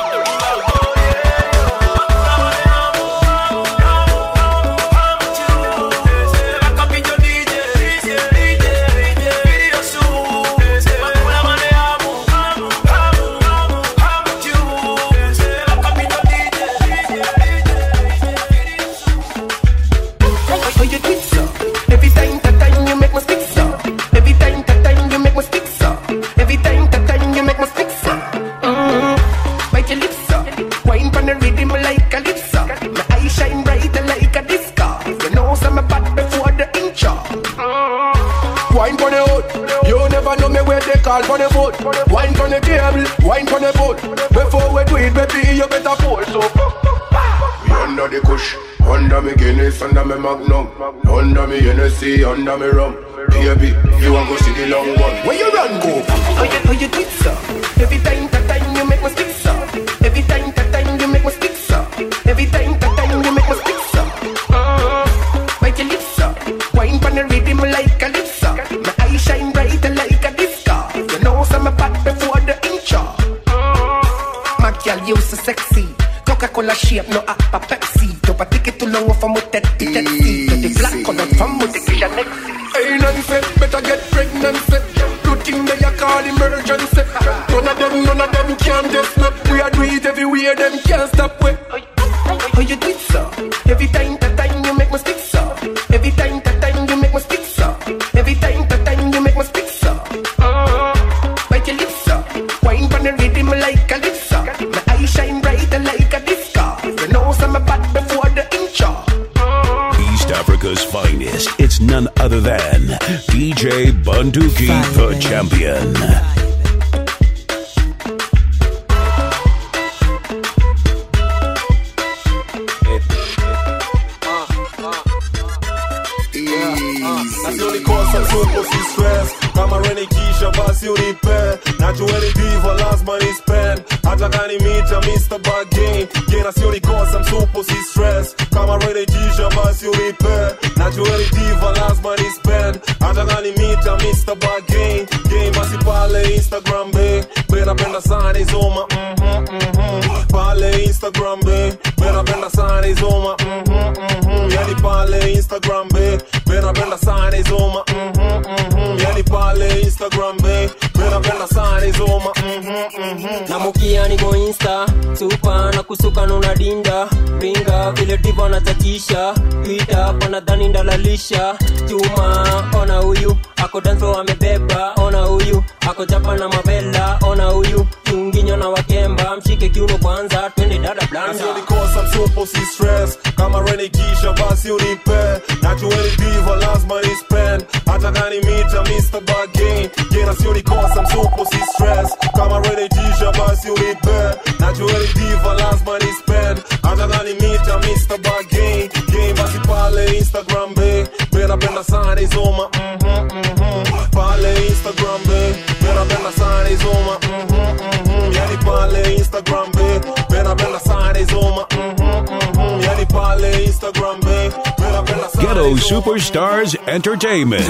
Call for the boat, wine for the cable, wine for the boat. Before we do it, baby, you better pull. So, we under the kush, under me Guinness, under me Magnum, under me Hennessy, under me rum. Baby, you want go see the long one? Where you run, go? How you, how you do it, sir? Every time, that time you make me stick, sir. Every time, that time you make me stick, sir. Every time, that time you make me stick, sir. Uh, bite your lips, sir. Wine for the rhythm like a lip, sir. My eyes shine bright like a disco. You know some bad before the intro. My girl, you so sexy. Coca-Cola shape, no appa Pepsi. Don't take it too long from with that taxi. To the black color from with the kitchen next. Hey Nancy, better get pregnant. Good thing that you call emergency. None of them, none of them can just stop. We are do it everywhere, them can't stop. Way. How you do it, sir? Every time, that time you make me stick, sir. Every time, that time you make me stick, sir. Every time, that time you make me stick, sir. Bite your lips, sir. Wine for the rhythm like a lip, sir. My eyes shine bright like a disco. You know some bad before the intro. East Africa's finest. It's none other than D J Bunduki, the champion. That's the only cause I'm so pussy stressed. Kama Rene Kisha basi unipe. Najueni diva lazima ni spend. Hata gani mita Mister Bargain. Gena si unikosa msupo si stress. Kama Rene Kisha basi unipe. Najueni diva lazima ni spend. Hata gani mita Mister Bargain. Game basi pale Instagram be. Bena penda sana izoma. Mhm mhm. Pale Instagram be. Bena penda sana izoma. Mhm mhm. Yani pale Instagram be. Bena penda sana izoma. Mhm mhm. Yani pale Instagram be. Bena penda sana izoma. Mhm mhm. Namukia niko Insta. Supa na kusuka nuna dinda. Ringa vile diva natakisha. Ita panadhani ndalalisha. Chuma ona huyu. Ako danso amebeba. Ona huyu. Ako japa na mabela. Ona huyu. Kiunginyo na wakemba. Mshike kiuno kwanza. Twende dada blanda. Nasi unikosa msupo si stress. Kama Rene Kisha basi unipe. Najueni diva lazima ni spend. Hata gani mita Mister Bargain. Gena si unikosa msupo si stress. Kama Rene Kisha basi unipe. Najueni diva lazima ni spend. Hata gani mita Mister Bargain. Game basi pale Instagram be. Bena penda sana izoma. Mhm mhm. Pale Instagram be. Bena penda sana izoma. Mhm mhm. Yani pale Instagram be. Bena penda sana izoma. Mhm mhm. Yani pale Instagram be. Bena penda sana. Ghetto Superstars Entertainment.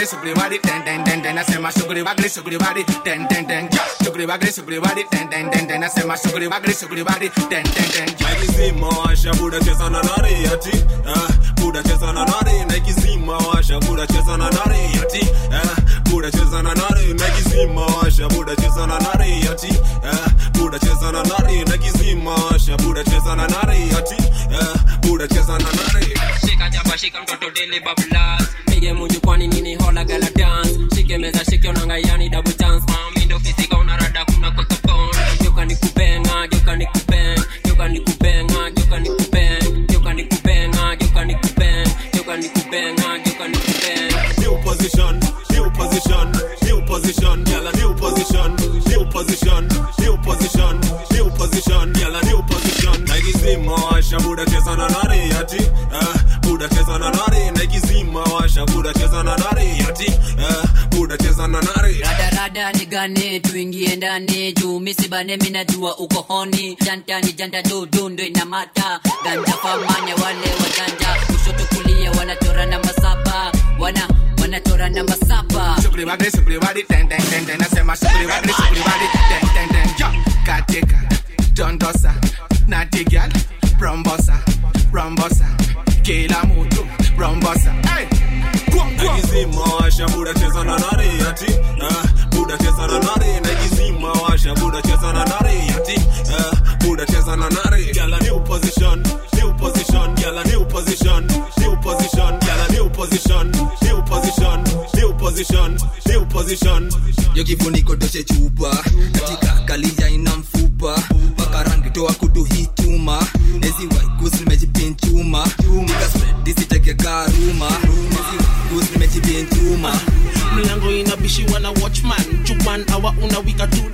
Naikizima washa buda cheza na nari yati. Buda cheza na nari. Naikizima washa buda cheza na nari yati. Buda cheza na nari. Naikizima washa buda cheza na nari yati. Buda cheza na nari. Naikizima washa buda cheza na nari yati. Buda cheza na nari. Shika jaba shika mtoto dele bablas. Pige munju kwani nini hola gala dance. Shike meza shike onanga yani double chance. Mami ndo fisika unarada kuna kwa kapon. Geuka nikubenga, geuka nikubenga. Geuka nikubenga, geuka nikubenga. Geuka nikubenga, geuka nikubenga. Geuka nikubenga, geuka nikubenga. New position, new position, new position, yalla new position, new position, new position, new position, yalla new position. Naikizima washa buda cheza na nari yati. Buda cheza na nari. Naikizima washa buda cheza na nari yati. Buda cheza na nari. Rada rada ni gane tuingie ndani juu misibane mina jua uko honi. Janta ni janta do dundo ina mata. Ganja famanya wale wajanja. Kushoto kulia wanachora na masaba. Wana wanachora na masaba. Sugri bagri sugri badi ten ten ten ten. Nasema sugri bagri sugri badi ten ten ten. Yo, katika dondosa natigal rombosa rombosa kila mtu rombosa. Hey, naikizima washa buda cheza na nari yati. Buda cheza na nari. Naikizima washa buda cheza na nari yati. Buda cheza na nari. Yalla new position, new position, yalla new position, new position, yalla new position, new position, new position, new position. Yo kifuniko toshe chupa katika kalija ina mfupa makarangi toa kutu hii chuma nezi waikus nimejipin chuma nika spread disiteke karuma nezi waikus nimejipin chuma mlango inabishiwa na watchman chupan awa unawika tu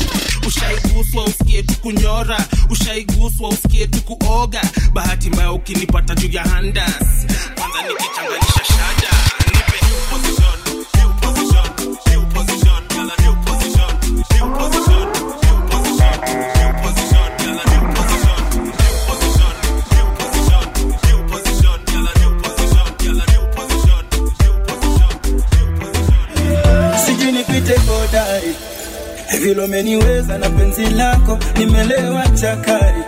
ushaiguswa usikie tu kunyora ushaiguswa usikie tu kuoga bahati mbaya ukinipata juu ya handas kwanza nikichanganisha shada nipe new position new position new position yala new position new position new position new position yala new position new position new position new position yala new position yala new position new position new position. Siji nipite bodai vile umeniweza na penzi lako nimelewa chakari.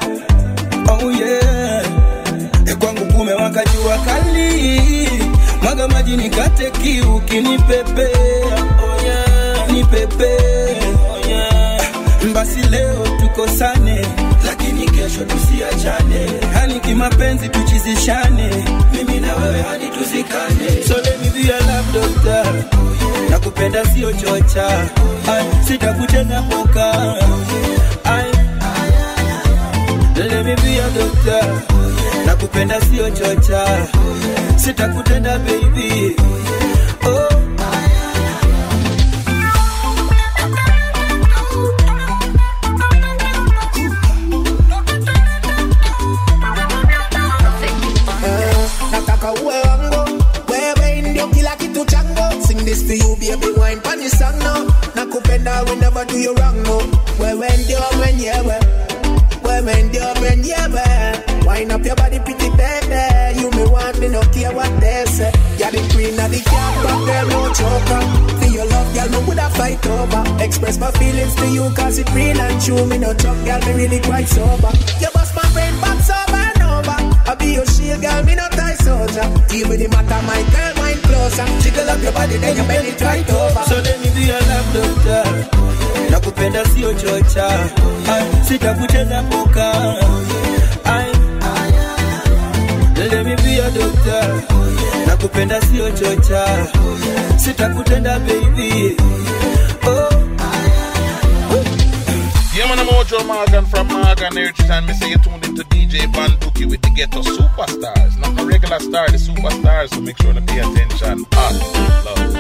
Oh yeah, e kwangu kumewaka jua kali. Mwaga maji nikate kiu kinipepea. Oh yeah, nipepea. Oh yeah, basi leo tukosane lakini kesho tusiachane. Hani kimapenzi tuchizishane mimi na wewe hadi tuzikane. So let me be your love doctor. Nakupenda sio chocha. Ay, sitakucheza poka. Ay, let me be your doctor. Nakupenda sio chocha. Sitakutenda baby. Oh. Nataka uwe wangu, wewe ndio kila kitu changu. Sing this for you baby, wine pan your song now. Nakupenda we never do you wrong no. Wewe ndio mwenyewe, wewe ndio mwenyewe. Wine up your body pretty baby, you me want me no care what they say. You're the queen of the camp, but there no choker. For your love girl, no woulda fight over. Express my feelings to you cause it real and true. Me no talk girl, me really quite sober. You bust my brain back over and over. I be your shield girl, me no tie soldier. Deal with the matter, my girl, wine closer. Jiggle up your body, then you bend it right over. So let me be your love doctor. Nakupenda sio chocha. Sitakucheza poka. Ai, let me be your doctor. Nakupenda sio chocha. Sitakutenda baby. Oh. Yeah man, I'm Ojo Morgan from Morgan Heritage and me say you tuned into D J Banduki with the Ghetto Superstars. Not the regular star, the superstars, so make sure to pay attention. Ah, love.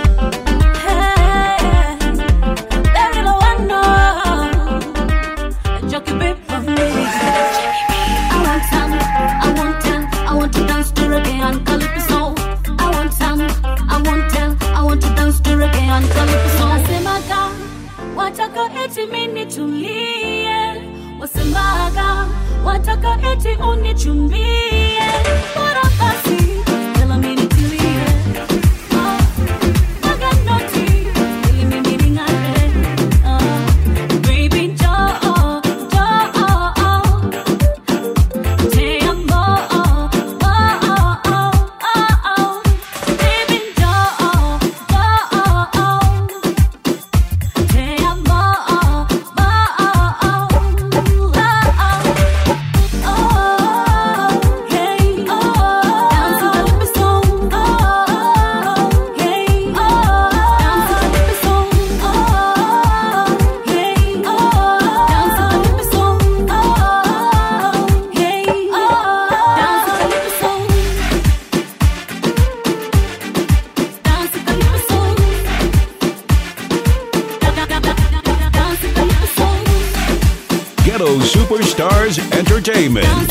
Baby, no one knows. Jockey bit from me. I want some, I want ten, I want to dance to reggae and calypso. I want some, I want ten, I want to dance to reggae and calypso. Wasemaga, wataka eti mini tulie. Wasemaga, wataka eti unichumbie. Bora basi, tell me nitulie. Oh, waga noti, ili mimi ning'are. Oh, baby, joo, joo, oh. Te amo, oh, oh, oh, oh, oh. Baby, joo, joo, oh. Te amo, oh, oh, oh, oh, oh. Hey, oh. Dance to the song, oh, hey, oh. Dance to the song, oh, hey, oh. Dance to the song, oh, hey, oh. Dance to the song. Dance to the song. Dance to the song. Ghetto Superstars Entertainment.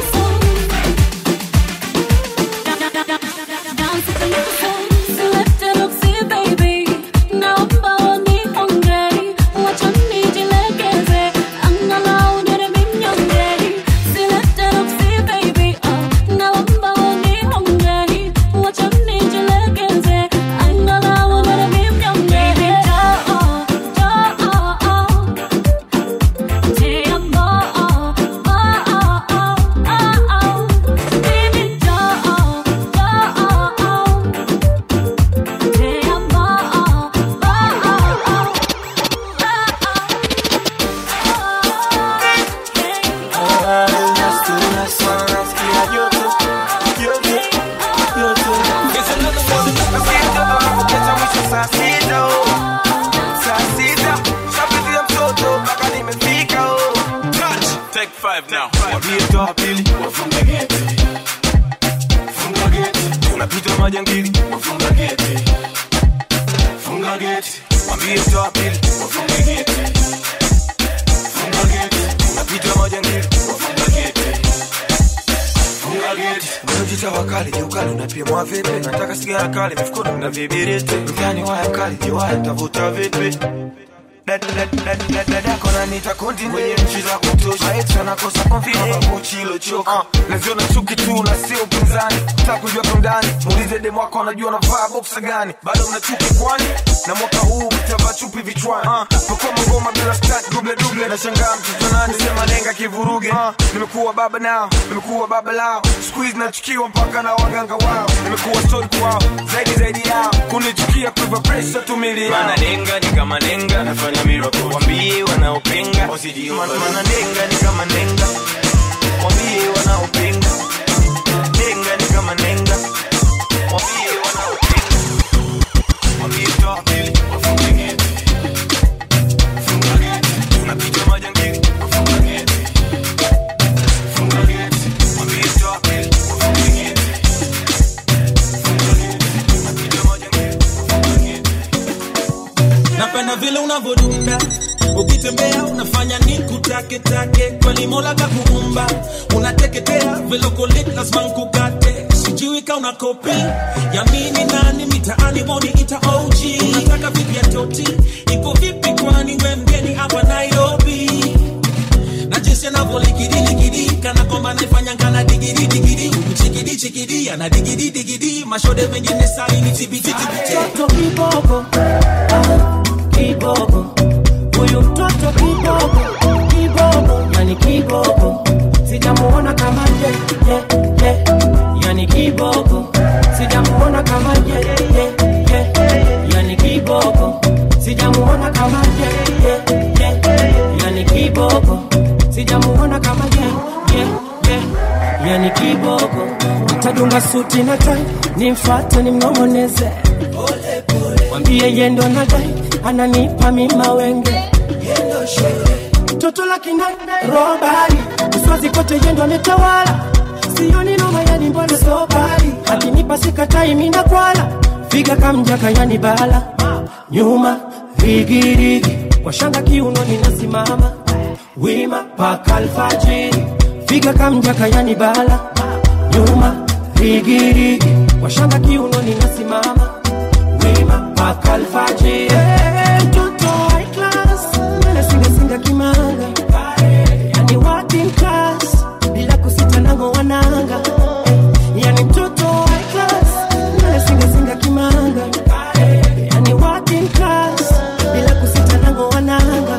Take five now. Wabieto wa pili wafunga geti, funga geti. Tunapita majangili wafunga geti, funga geti. Wabieto wa pili wafunga geti, funga geti. Tunapita majangili wafunga geti, funga geti. Unajita wakali, jiukali unapimwa vipi? Nataka sigara kali, mifukoni una vibiriti. Mkani waya kali, jiwaya tavuta vipi? Dadako na nita kondi mwenye nchi za kutosha. Maexo nakosa confidence kuchilo choka. uh, Naziona chuki tu na sio upinzani. Taka kujua kwa ndani, muulize demu wako anajua navaa boxer gani. Bado mna chuki kwani? Na mwaka huu mtavaa chupi vichwani. uh, Pokua ngoma bila start double double. Nashangaa mtoto nani sema lenga kivuruge. uh, Nimekuwa baba nao, nimekuwa baba lao. Squeeze nachukiwa mpaka na waganga wao. Nimekuwa story kwao, zaidi zaidi yao. Kunichukia kwa pressure tumili. Mana nenga ni kama nenga, nafanya miracle. Wambie wanaopinga usijiona. Mana nenga ni kama nenga, wambie wanaopinga. Nenga ni kama nenga, wambie wanaopinga. Wambie toa pili wafunga geti, funga geti. Tunapita majangili wafunga geti, funga geti. Wambie toa pili wafunga geti, funga geti. Tunapita majangili wafunga geti. Napenda vile unavodunda, ukitembea unafanya nikutake take. Kweli Mola kakuumba, unateketea vile uko lit lazima nkukate. sijui kauna kopi ya mimi nani mitaani woni ita O G. Unataka vipi ya toti, iko vipi kwani we mgeni hapa Nairobi? Na jinsi anavyolikidi likidi kana kwamba nifanya kana digidi digidi chikidi chikidi ana digidi digidi mashode mengine sali ni tibiti tibiti. Mtoto kiboko, ah, kiboko, huyu mtoto kiboko, kiboko, yani kiboko, sijamuona kama ye, ye, ye, yani kiboko, sijamuona kama ye, ye, ye, yani kiboko, sijamuona kama ye, ye, ye, yani kiboko, sijamuona kama ye, ye, ye, yani kiboko. Nitadunga suti na tai, nimfuate nimnong'oneze, mwambie yendo na dai, ananipa mima wenge, toto la kinai, robari, uswazi kote yendo ametawala, sioni noma yani mbona sobari, akinipa sikatai mina kwala, figa kamjaka yani bala, nyuma, rigirigi, kwa shanga kiuno ninasimama, wima paka alfajiri, figa kamjaka yani bala, nyuma, rigirigi, kwa shanga kiuno ninasimama, wima paka alfajiri. Hey, mtoto high class, mele singa singa kimanga, yani working class, bila kusita nango wananga. Yani mtoto high class, mele singa singa kimanga, yani working class, bila kusita nango wananga.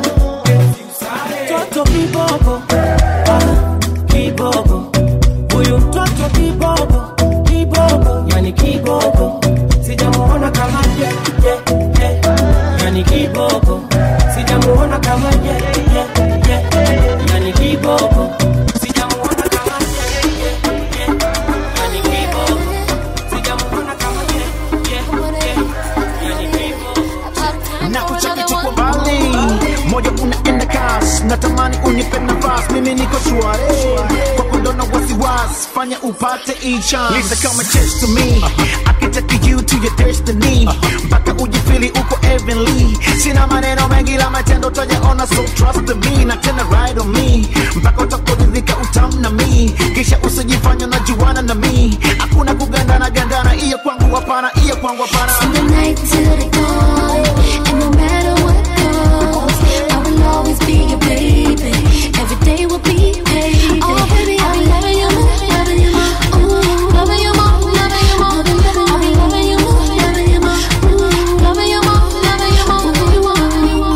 Mtoto kiboko, ah, kiboko, huyu mtoto kiboko, kiboko, yani kiboko, sijamuona kama ye, ye, ye, yani kiboko, sijamuona kama ye, ye, ye, yani kiboko, sijamuona kama ye, ye, ye, yani kiboko, sijamuona kama ye, ye, ye, yani kiboko. Na kuchakiti kwa mbali, moyo unaenda kasi, natamani unipe nafasi, mimi niko shwari, kwa kundona wasiwasi, fanya upate each chance. Lisa come and chase to me, I can take you to your destiny, mpaka ujifili uko heavenly, sina maneno mengi la matendo tajaona, so trust me, na tena ride on me, mpaka utakodhika utamu na mi, kisha usijifanya na juwana na mi, hakuna kugandana gandana, iya kwangu hapana, iya kwangu hapana. From the night till the dawn, and no matter what goes, I will always be your baby, every day will be payday. Oh baby, I'll be loving you more, loving you more, ooh, loving you more, loving you more, I'll be loving you more, loving you more, ooh, loving you more, loving you more, loving you more.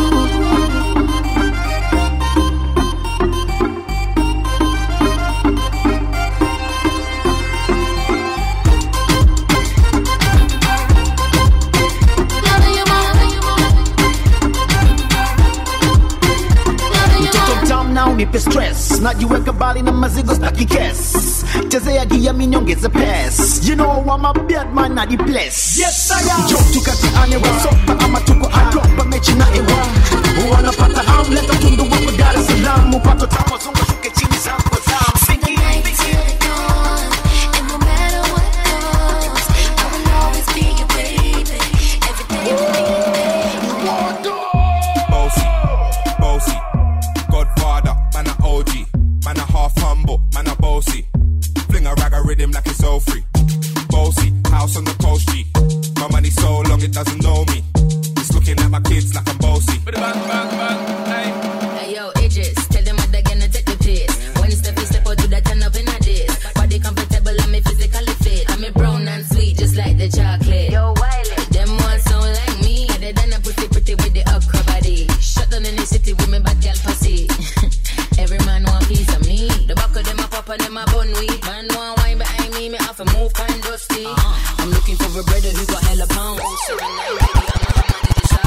Unipe stress, najiweka bali na mazigo staki kes, chezea gia minyongeze pass, you know I'm a bad man na the place. Yes I am. Jok tukatiane wa sopa ama tuko adropa mechi na ewa, wanapata ham leta tundu wako Dar es Salaam, upato tamo zungu shuke chini zangu zamu. Singing And no matter what goes, I will always be your baby, every day will be payday. Bossy, bossy, Godfather, man a O G, man a half humble, man a bossy, fling a rag a rhythm like it's all free. Bossy, house on the coast G, my money so long it doesn't know me, it's looking at my kids like I'm bossy. Hey yo, Idris, tell them what they're gonna take the piss. When step you step out to that turn up in a diss. Body comfortable, I'm a physically fit. I'm a brown and sweet, just like the chocolate. Yo, Wiley, them ones sound like me. They done a pretty pretty with the upper body. Shut down in the city with me bad girl pussy. Every man want piece of me. The back of them a pop and them a bun weed. Man want wine behind me, me have to move kind dusty. I'm looking for a brother who got hella pounds. Seven nine, baby, I'm on the money to shop.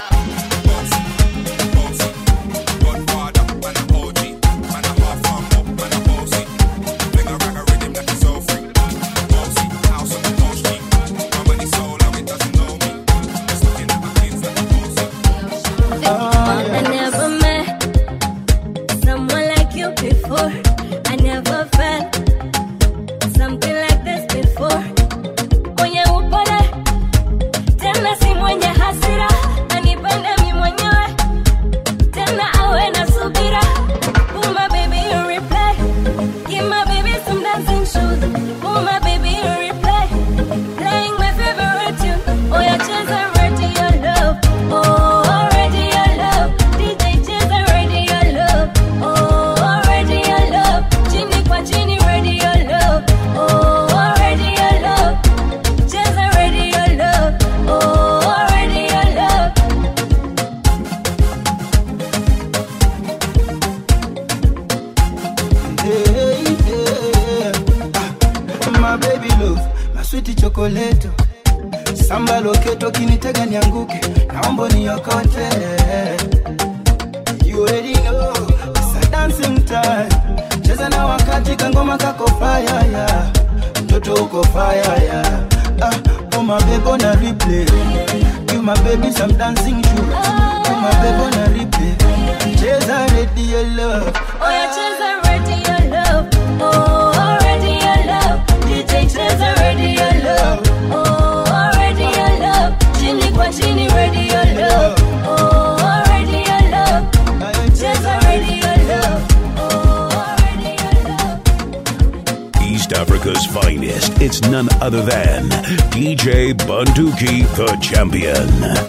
I never met someone like you before. I never felt something like this before. Mwenye upole, tena si mwenye hasira, anipende mimi chokoleto. Samba loketo kinitega nianguke, naomba niokote. You already know, it's a dancing time. Cheza na wakati kangoma kako fire, yeah. Mtoto uko fire, yeah. Ah, oh my baby on a replay. You my baby some dancing shoes. You my baby on a replay. Cheza ready your love. Oh yeah, cheza ready your love. Oh, already your love. D J cheza ready your love. Oh, already your love. Chini kwa chini ready your love. Oh, already your love. Cheza ready your love. East Africa's finest. It's none other than D J Bunduki, the champion.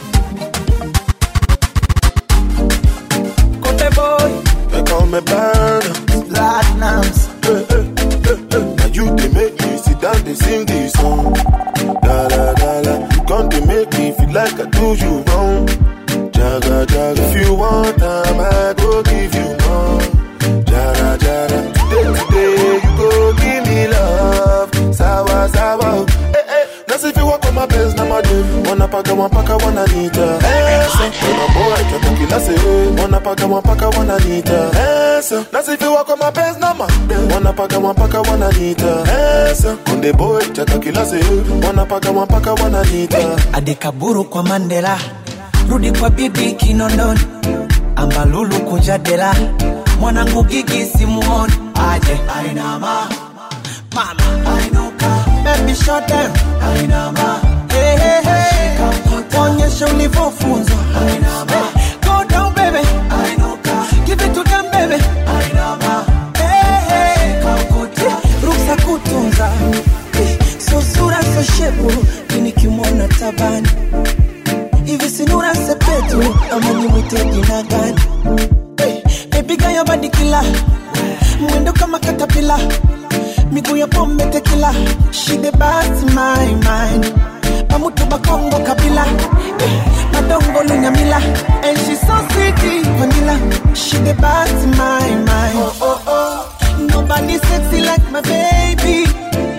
Kote boy, they call me Burner. Platinums. Hey, hey, hey, hey. Now you can make me sit down and sing this song. Da da da da. You come to make me feel like I do you wrong. Jaga jaga. If you want time, I go give you more. Jara jara. Today today you go give me love. Sawa sawa. Hey hey. Now if you walk on my best, now my dude. Wanna paka one paka one anita. Hey so. When my boy try to kill us, eh. Wanna paka one paka one anita. Hey so. Now if you walk on my best, now my dude. Wanna paka one paka one anita. Hey so. When the boy try to kill us, eh. Wanna paka one paka one anita. Adekaburu kwa Mandela, rudi kwa bibi Kinondoni, Ambalulu kujadela, mwanangu Gigi simuoni, aje ainama, mama ainuka, baby shut down, ainama, hey hey hey, onyesha ulivyofunzwa, ainama, go down baby, ainuka, give it to them baby, ainama, hey hey, kakuta, ruksa kutunza, so sura so shepu, nikimwona tabani. Hivi sinura sepetu, ama nimwite jina gani? Hey, baby girl your body killer. Mwendo kama katapila. Miguu ya pombe tequila. She the best in my mind. Pamutu bakongo kabila. Hey, madongo lunyamila. And she's so sweet, vanilla. She the best in my mind. Oh, oh, oh. Nobody sexy like my baby.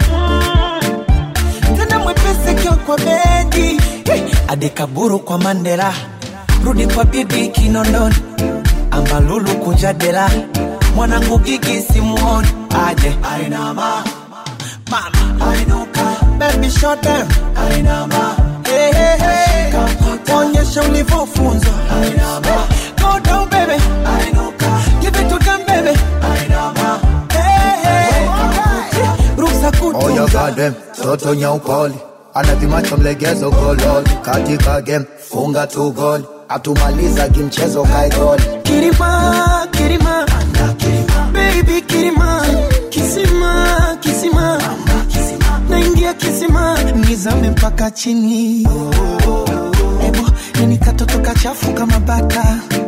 Tena mwepese kio kwa bedi. Hey. Adekaburu kwa Mandela, rudi kwa bibi Kinondoni, Ambalulu kujadela, mwanangu Gigi simuoni, aje ainama, mama ainuka, baby shut down, ainama, hey hey hey, onyesha ulivyofunzwa, ainama, go down baby, ainuka, give it to them baby, ainama, hey hey, ruksa kutunza. Oh you got them, toto nyaupoli. Anapima chomlegezo gololi. Katika game, funga tu goli. Atumaliza kimchezo kai goli. Kirima, kirima, baby kirima. Kisima, kisima, naingia kisima. Nizame mpaka chini. Ebo, nini katoto kachafu kama bata.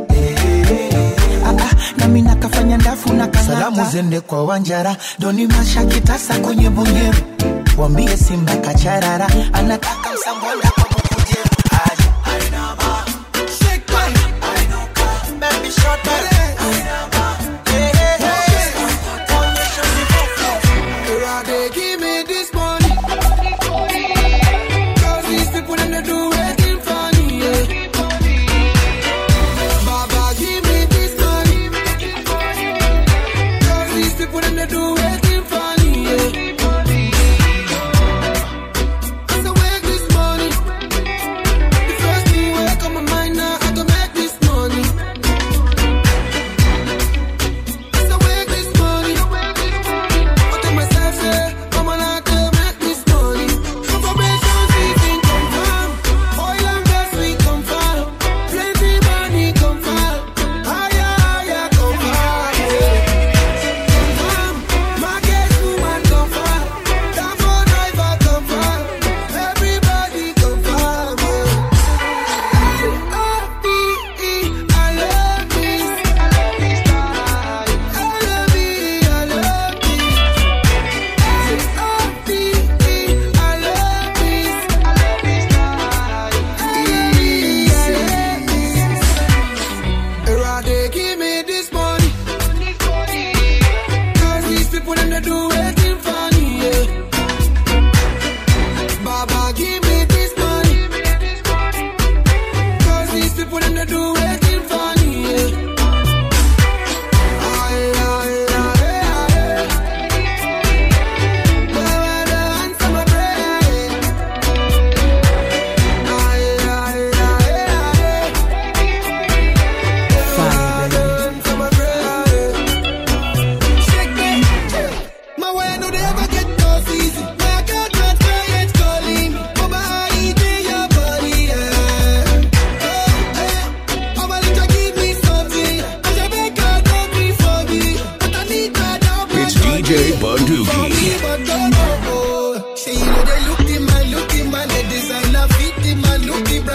Ah ah, na mina kafanya ndafu na kanata. Salamu zende kwa Wanjara, doni masha kitasa kwenye bunyeru. Wambie Simba kacharara, anataka msambonda kwa mkujero. Aje, ainama, shake man, ainuka, baby short man, ainama, hey hey hey, onyesha ulivofu. They give me this money, cause these people them do anything funny, yeah. Baba give me this money, cause these people them do anything funny, yeah.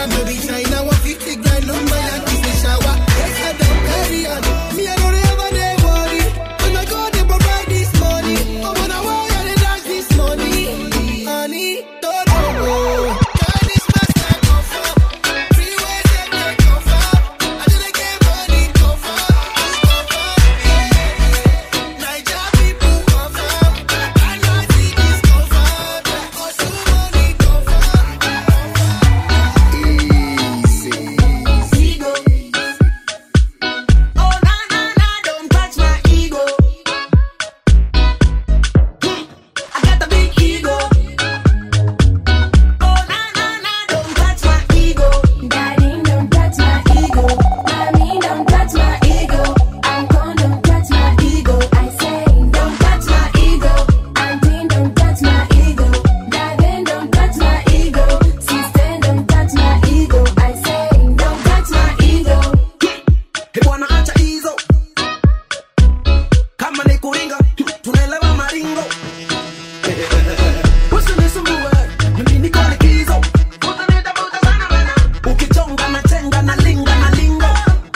and no be China. What fifty grand on my hand is the shower. Yes, I don't carry on. Me, I don't ever they worry. When I go, they provide this money. Oh, when I want, I they dash this money. Honey, don't know. God is master, confirm. Free ways, they can't confirm. I do like get money, confirm. Confirm, yeah. Naija people confirm. I know see this confirm. Cause you money confirm. Ego. Oh, na, na, na, don't touch my ego. I got a big ego. Oh, na, na, na, don't touch my ego. Daddy, don't touch my ego. Mommy, don't touch my ego. Uncle, don't touch my ego. I say, don't touch my ego. Auntie, don't touch my ego. Daddy, don't touch my ego. Sister, don't touch my ego. I say, don't touch my ego. He wanna acha hizo kama ni kuringa tunaelewa maringo usinisumbue mimi niko likizo utanitafuta sana bana ukichonga na chenga na linga na lingo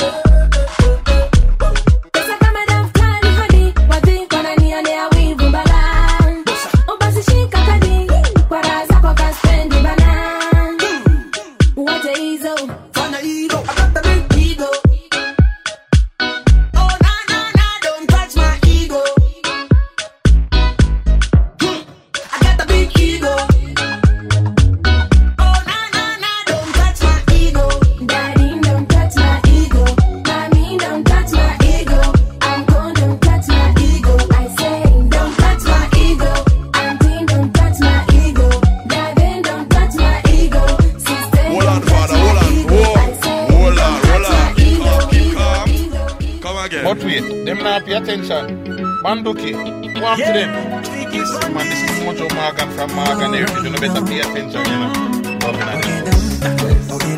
Pesa kama daftari hadi wadhi wananionea wivu mbala. Ubasi shika kadi kwa raha zako kaspendi bana. Wacha hizo fanya hizo I got the big ego. Oh, na, na, na, don't touch my ego. I got the big ego. Oh, na, na, na, don't touch my ego. Daddy, don't touch my ego. Mommy, don't touch my ego. Uncle, don't touch my ego. I say, don't touch my ego. Auntie, don't touch my ego. Daddy, don't touch my ego. Sister, Hold on, don't touch father, hold my on. ego. Whoa. I say, Hold on, don't touch hold on. my ego. Keep calm. Come again. But wait, them not pay attention. Banduki, go up to them. Listen, man, this is Mojo Morgan from Morgan Heritage. You know better pay attention, you know. Loving at them.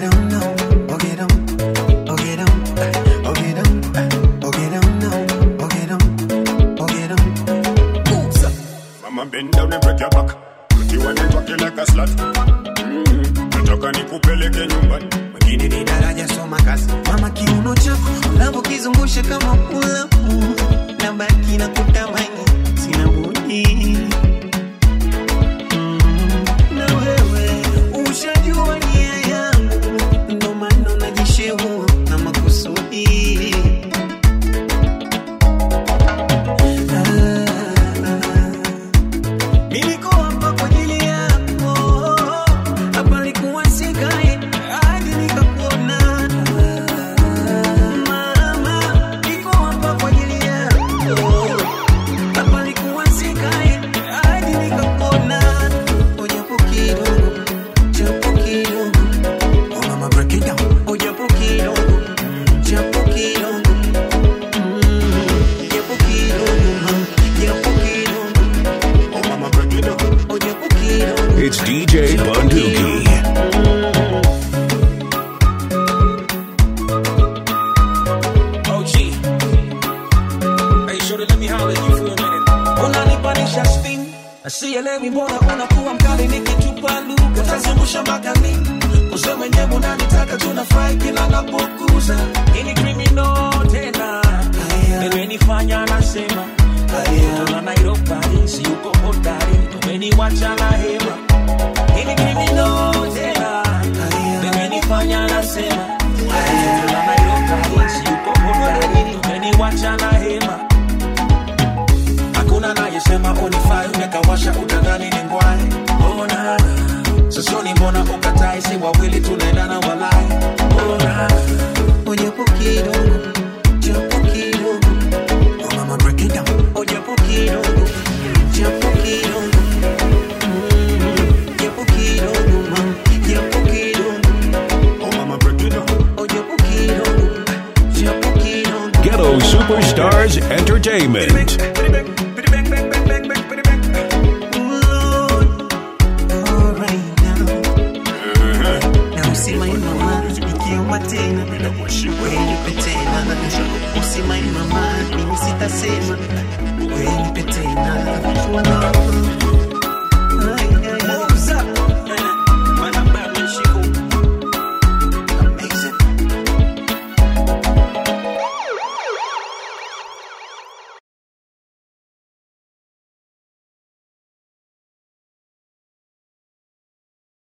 Mama bend down and break your back. Put you on and rock you like a slut. Mm-hmm. Nataka nikupeleke nyumbani. Mwingine ni daraja soma kazi. Mama kiuno chako unavyokizungusha kama ulamu, na baki na kutamani sina budi. Mm, na wewe ushajua nia yangu, ndo maana najishehua na makusudi. Ah, ah, mimi niko hapa kwa ajili yako, hapa nilikuwa sikae hadi nikakuona. Mama, niko hapa kwa ajili yako, hapa nilikuwa sikae hadi nikakuona. Ojapo kidogo, japo kidogo, oh mama break it down. Ojapo kidogo, japo kidogo, mm, japo kidogo, mama, japo kidogo, Oh mama break it down. ojapo kidogo. It's D J Bunduki. O G. Hey, shorty, let me holler at you for a minute. Unanipanisha spin. Asielewi mbona unakuwa mkali nikitupa lugha. Utazungusha mpaka lini? Kusema mwenyewe unanitaka tunafurahi kila napokuza. Ini criminal tena. Umenifanya nasema. Tuna Nairobi, si uko hodari. Umeniwacha na hema. Ini criminal tena. Umenifanya nasema. Tuna Nairobi, si uko hodari. Umeniwacha na hema. Hakuna anayesema unifai, umekawasha utadhani ni ngwai. Oh na na, sosioni mbona ukatai, si wawili tunaendana walai. Oh na na, Ojapo kidogo, japo kidogo, oh mama break it down. Ojapo kidogo, japo kidogo, mm, japo kidogo, mama, japo kidogo, Oh mama break it down. ojapo kidogo, japo kidogo. Ghetto Superstars Entertainment. Usimai mama, mimi sitasema wewe nipe tena.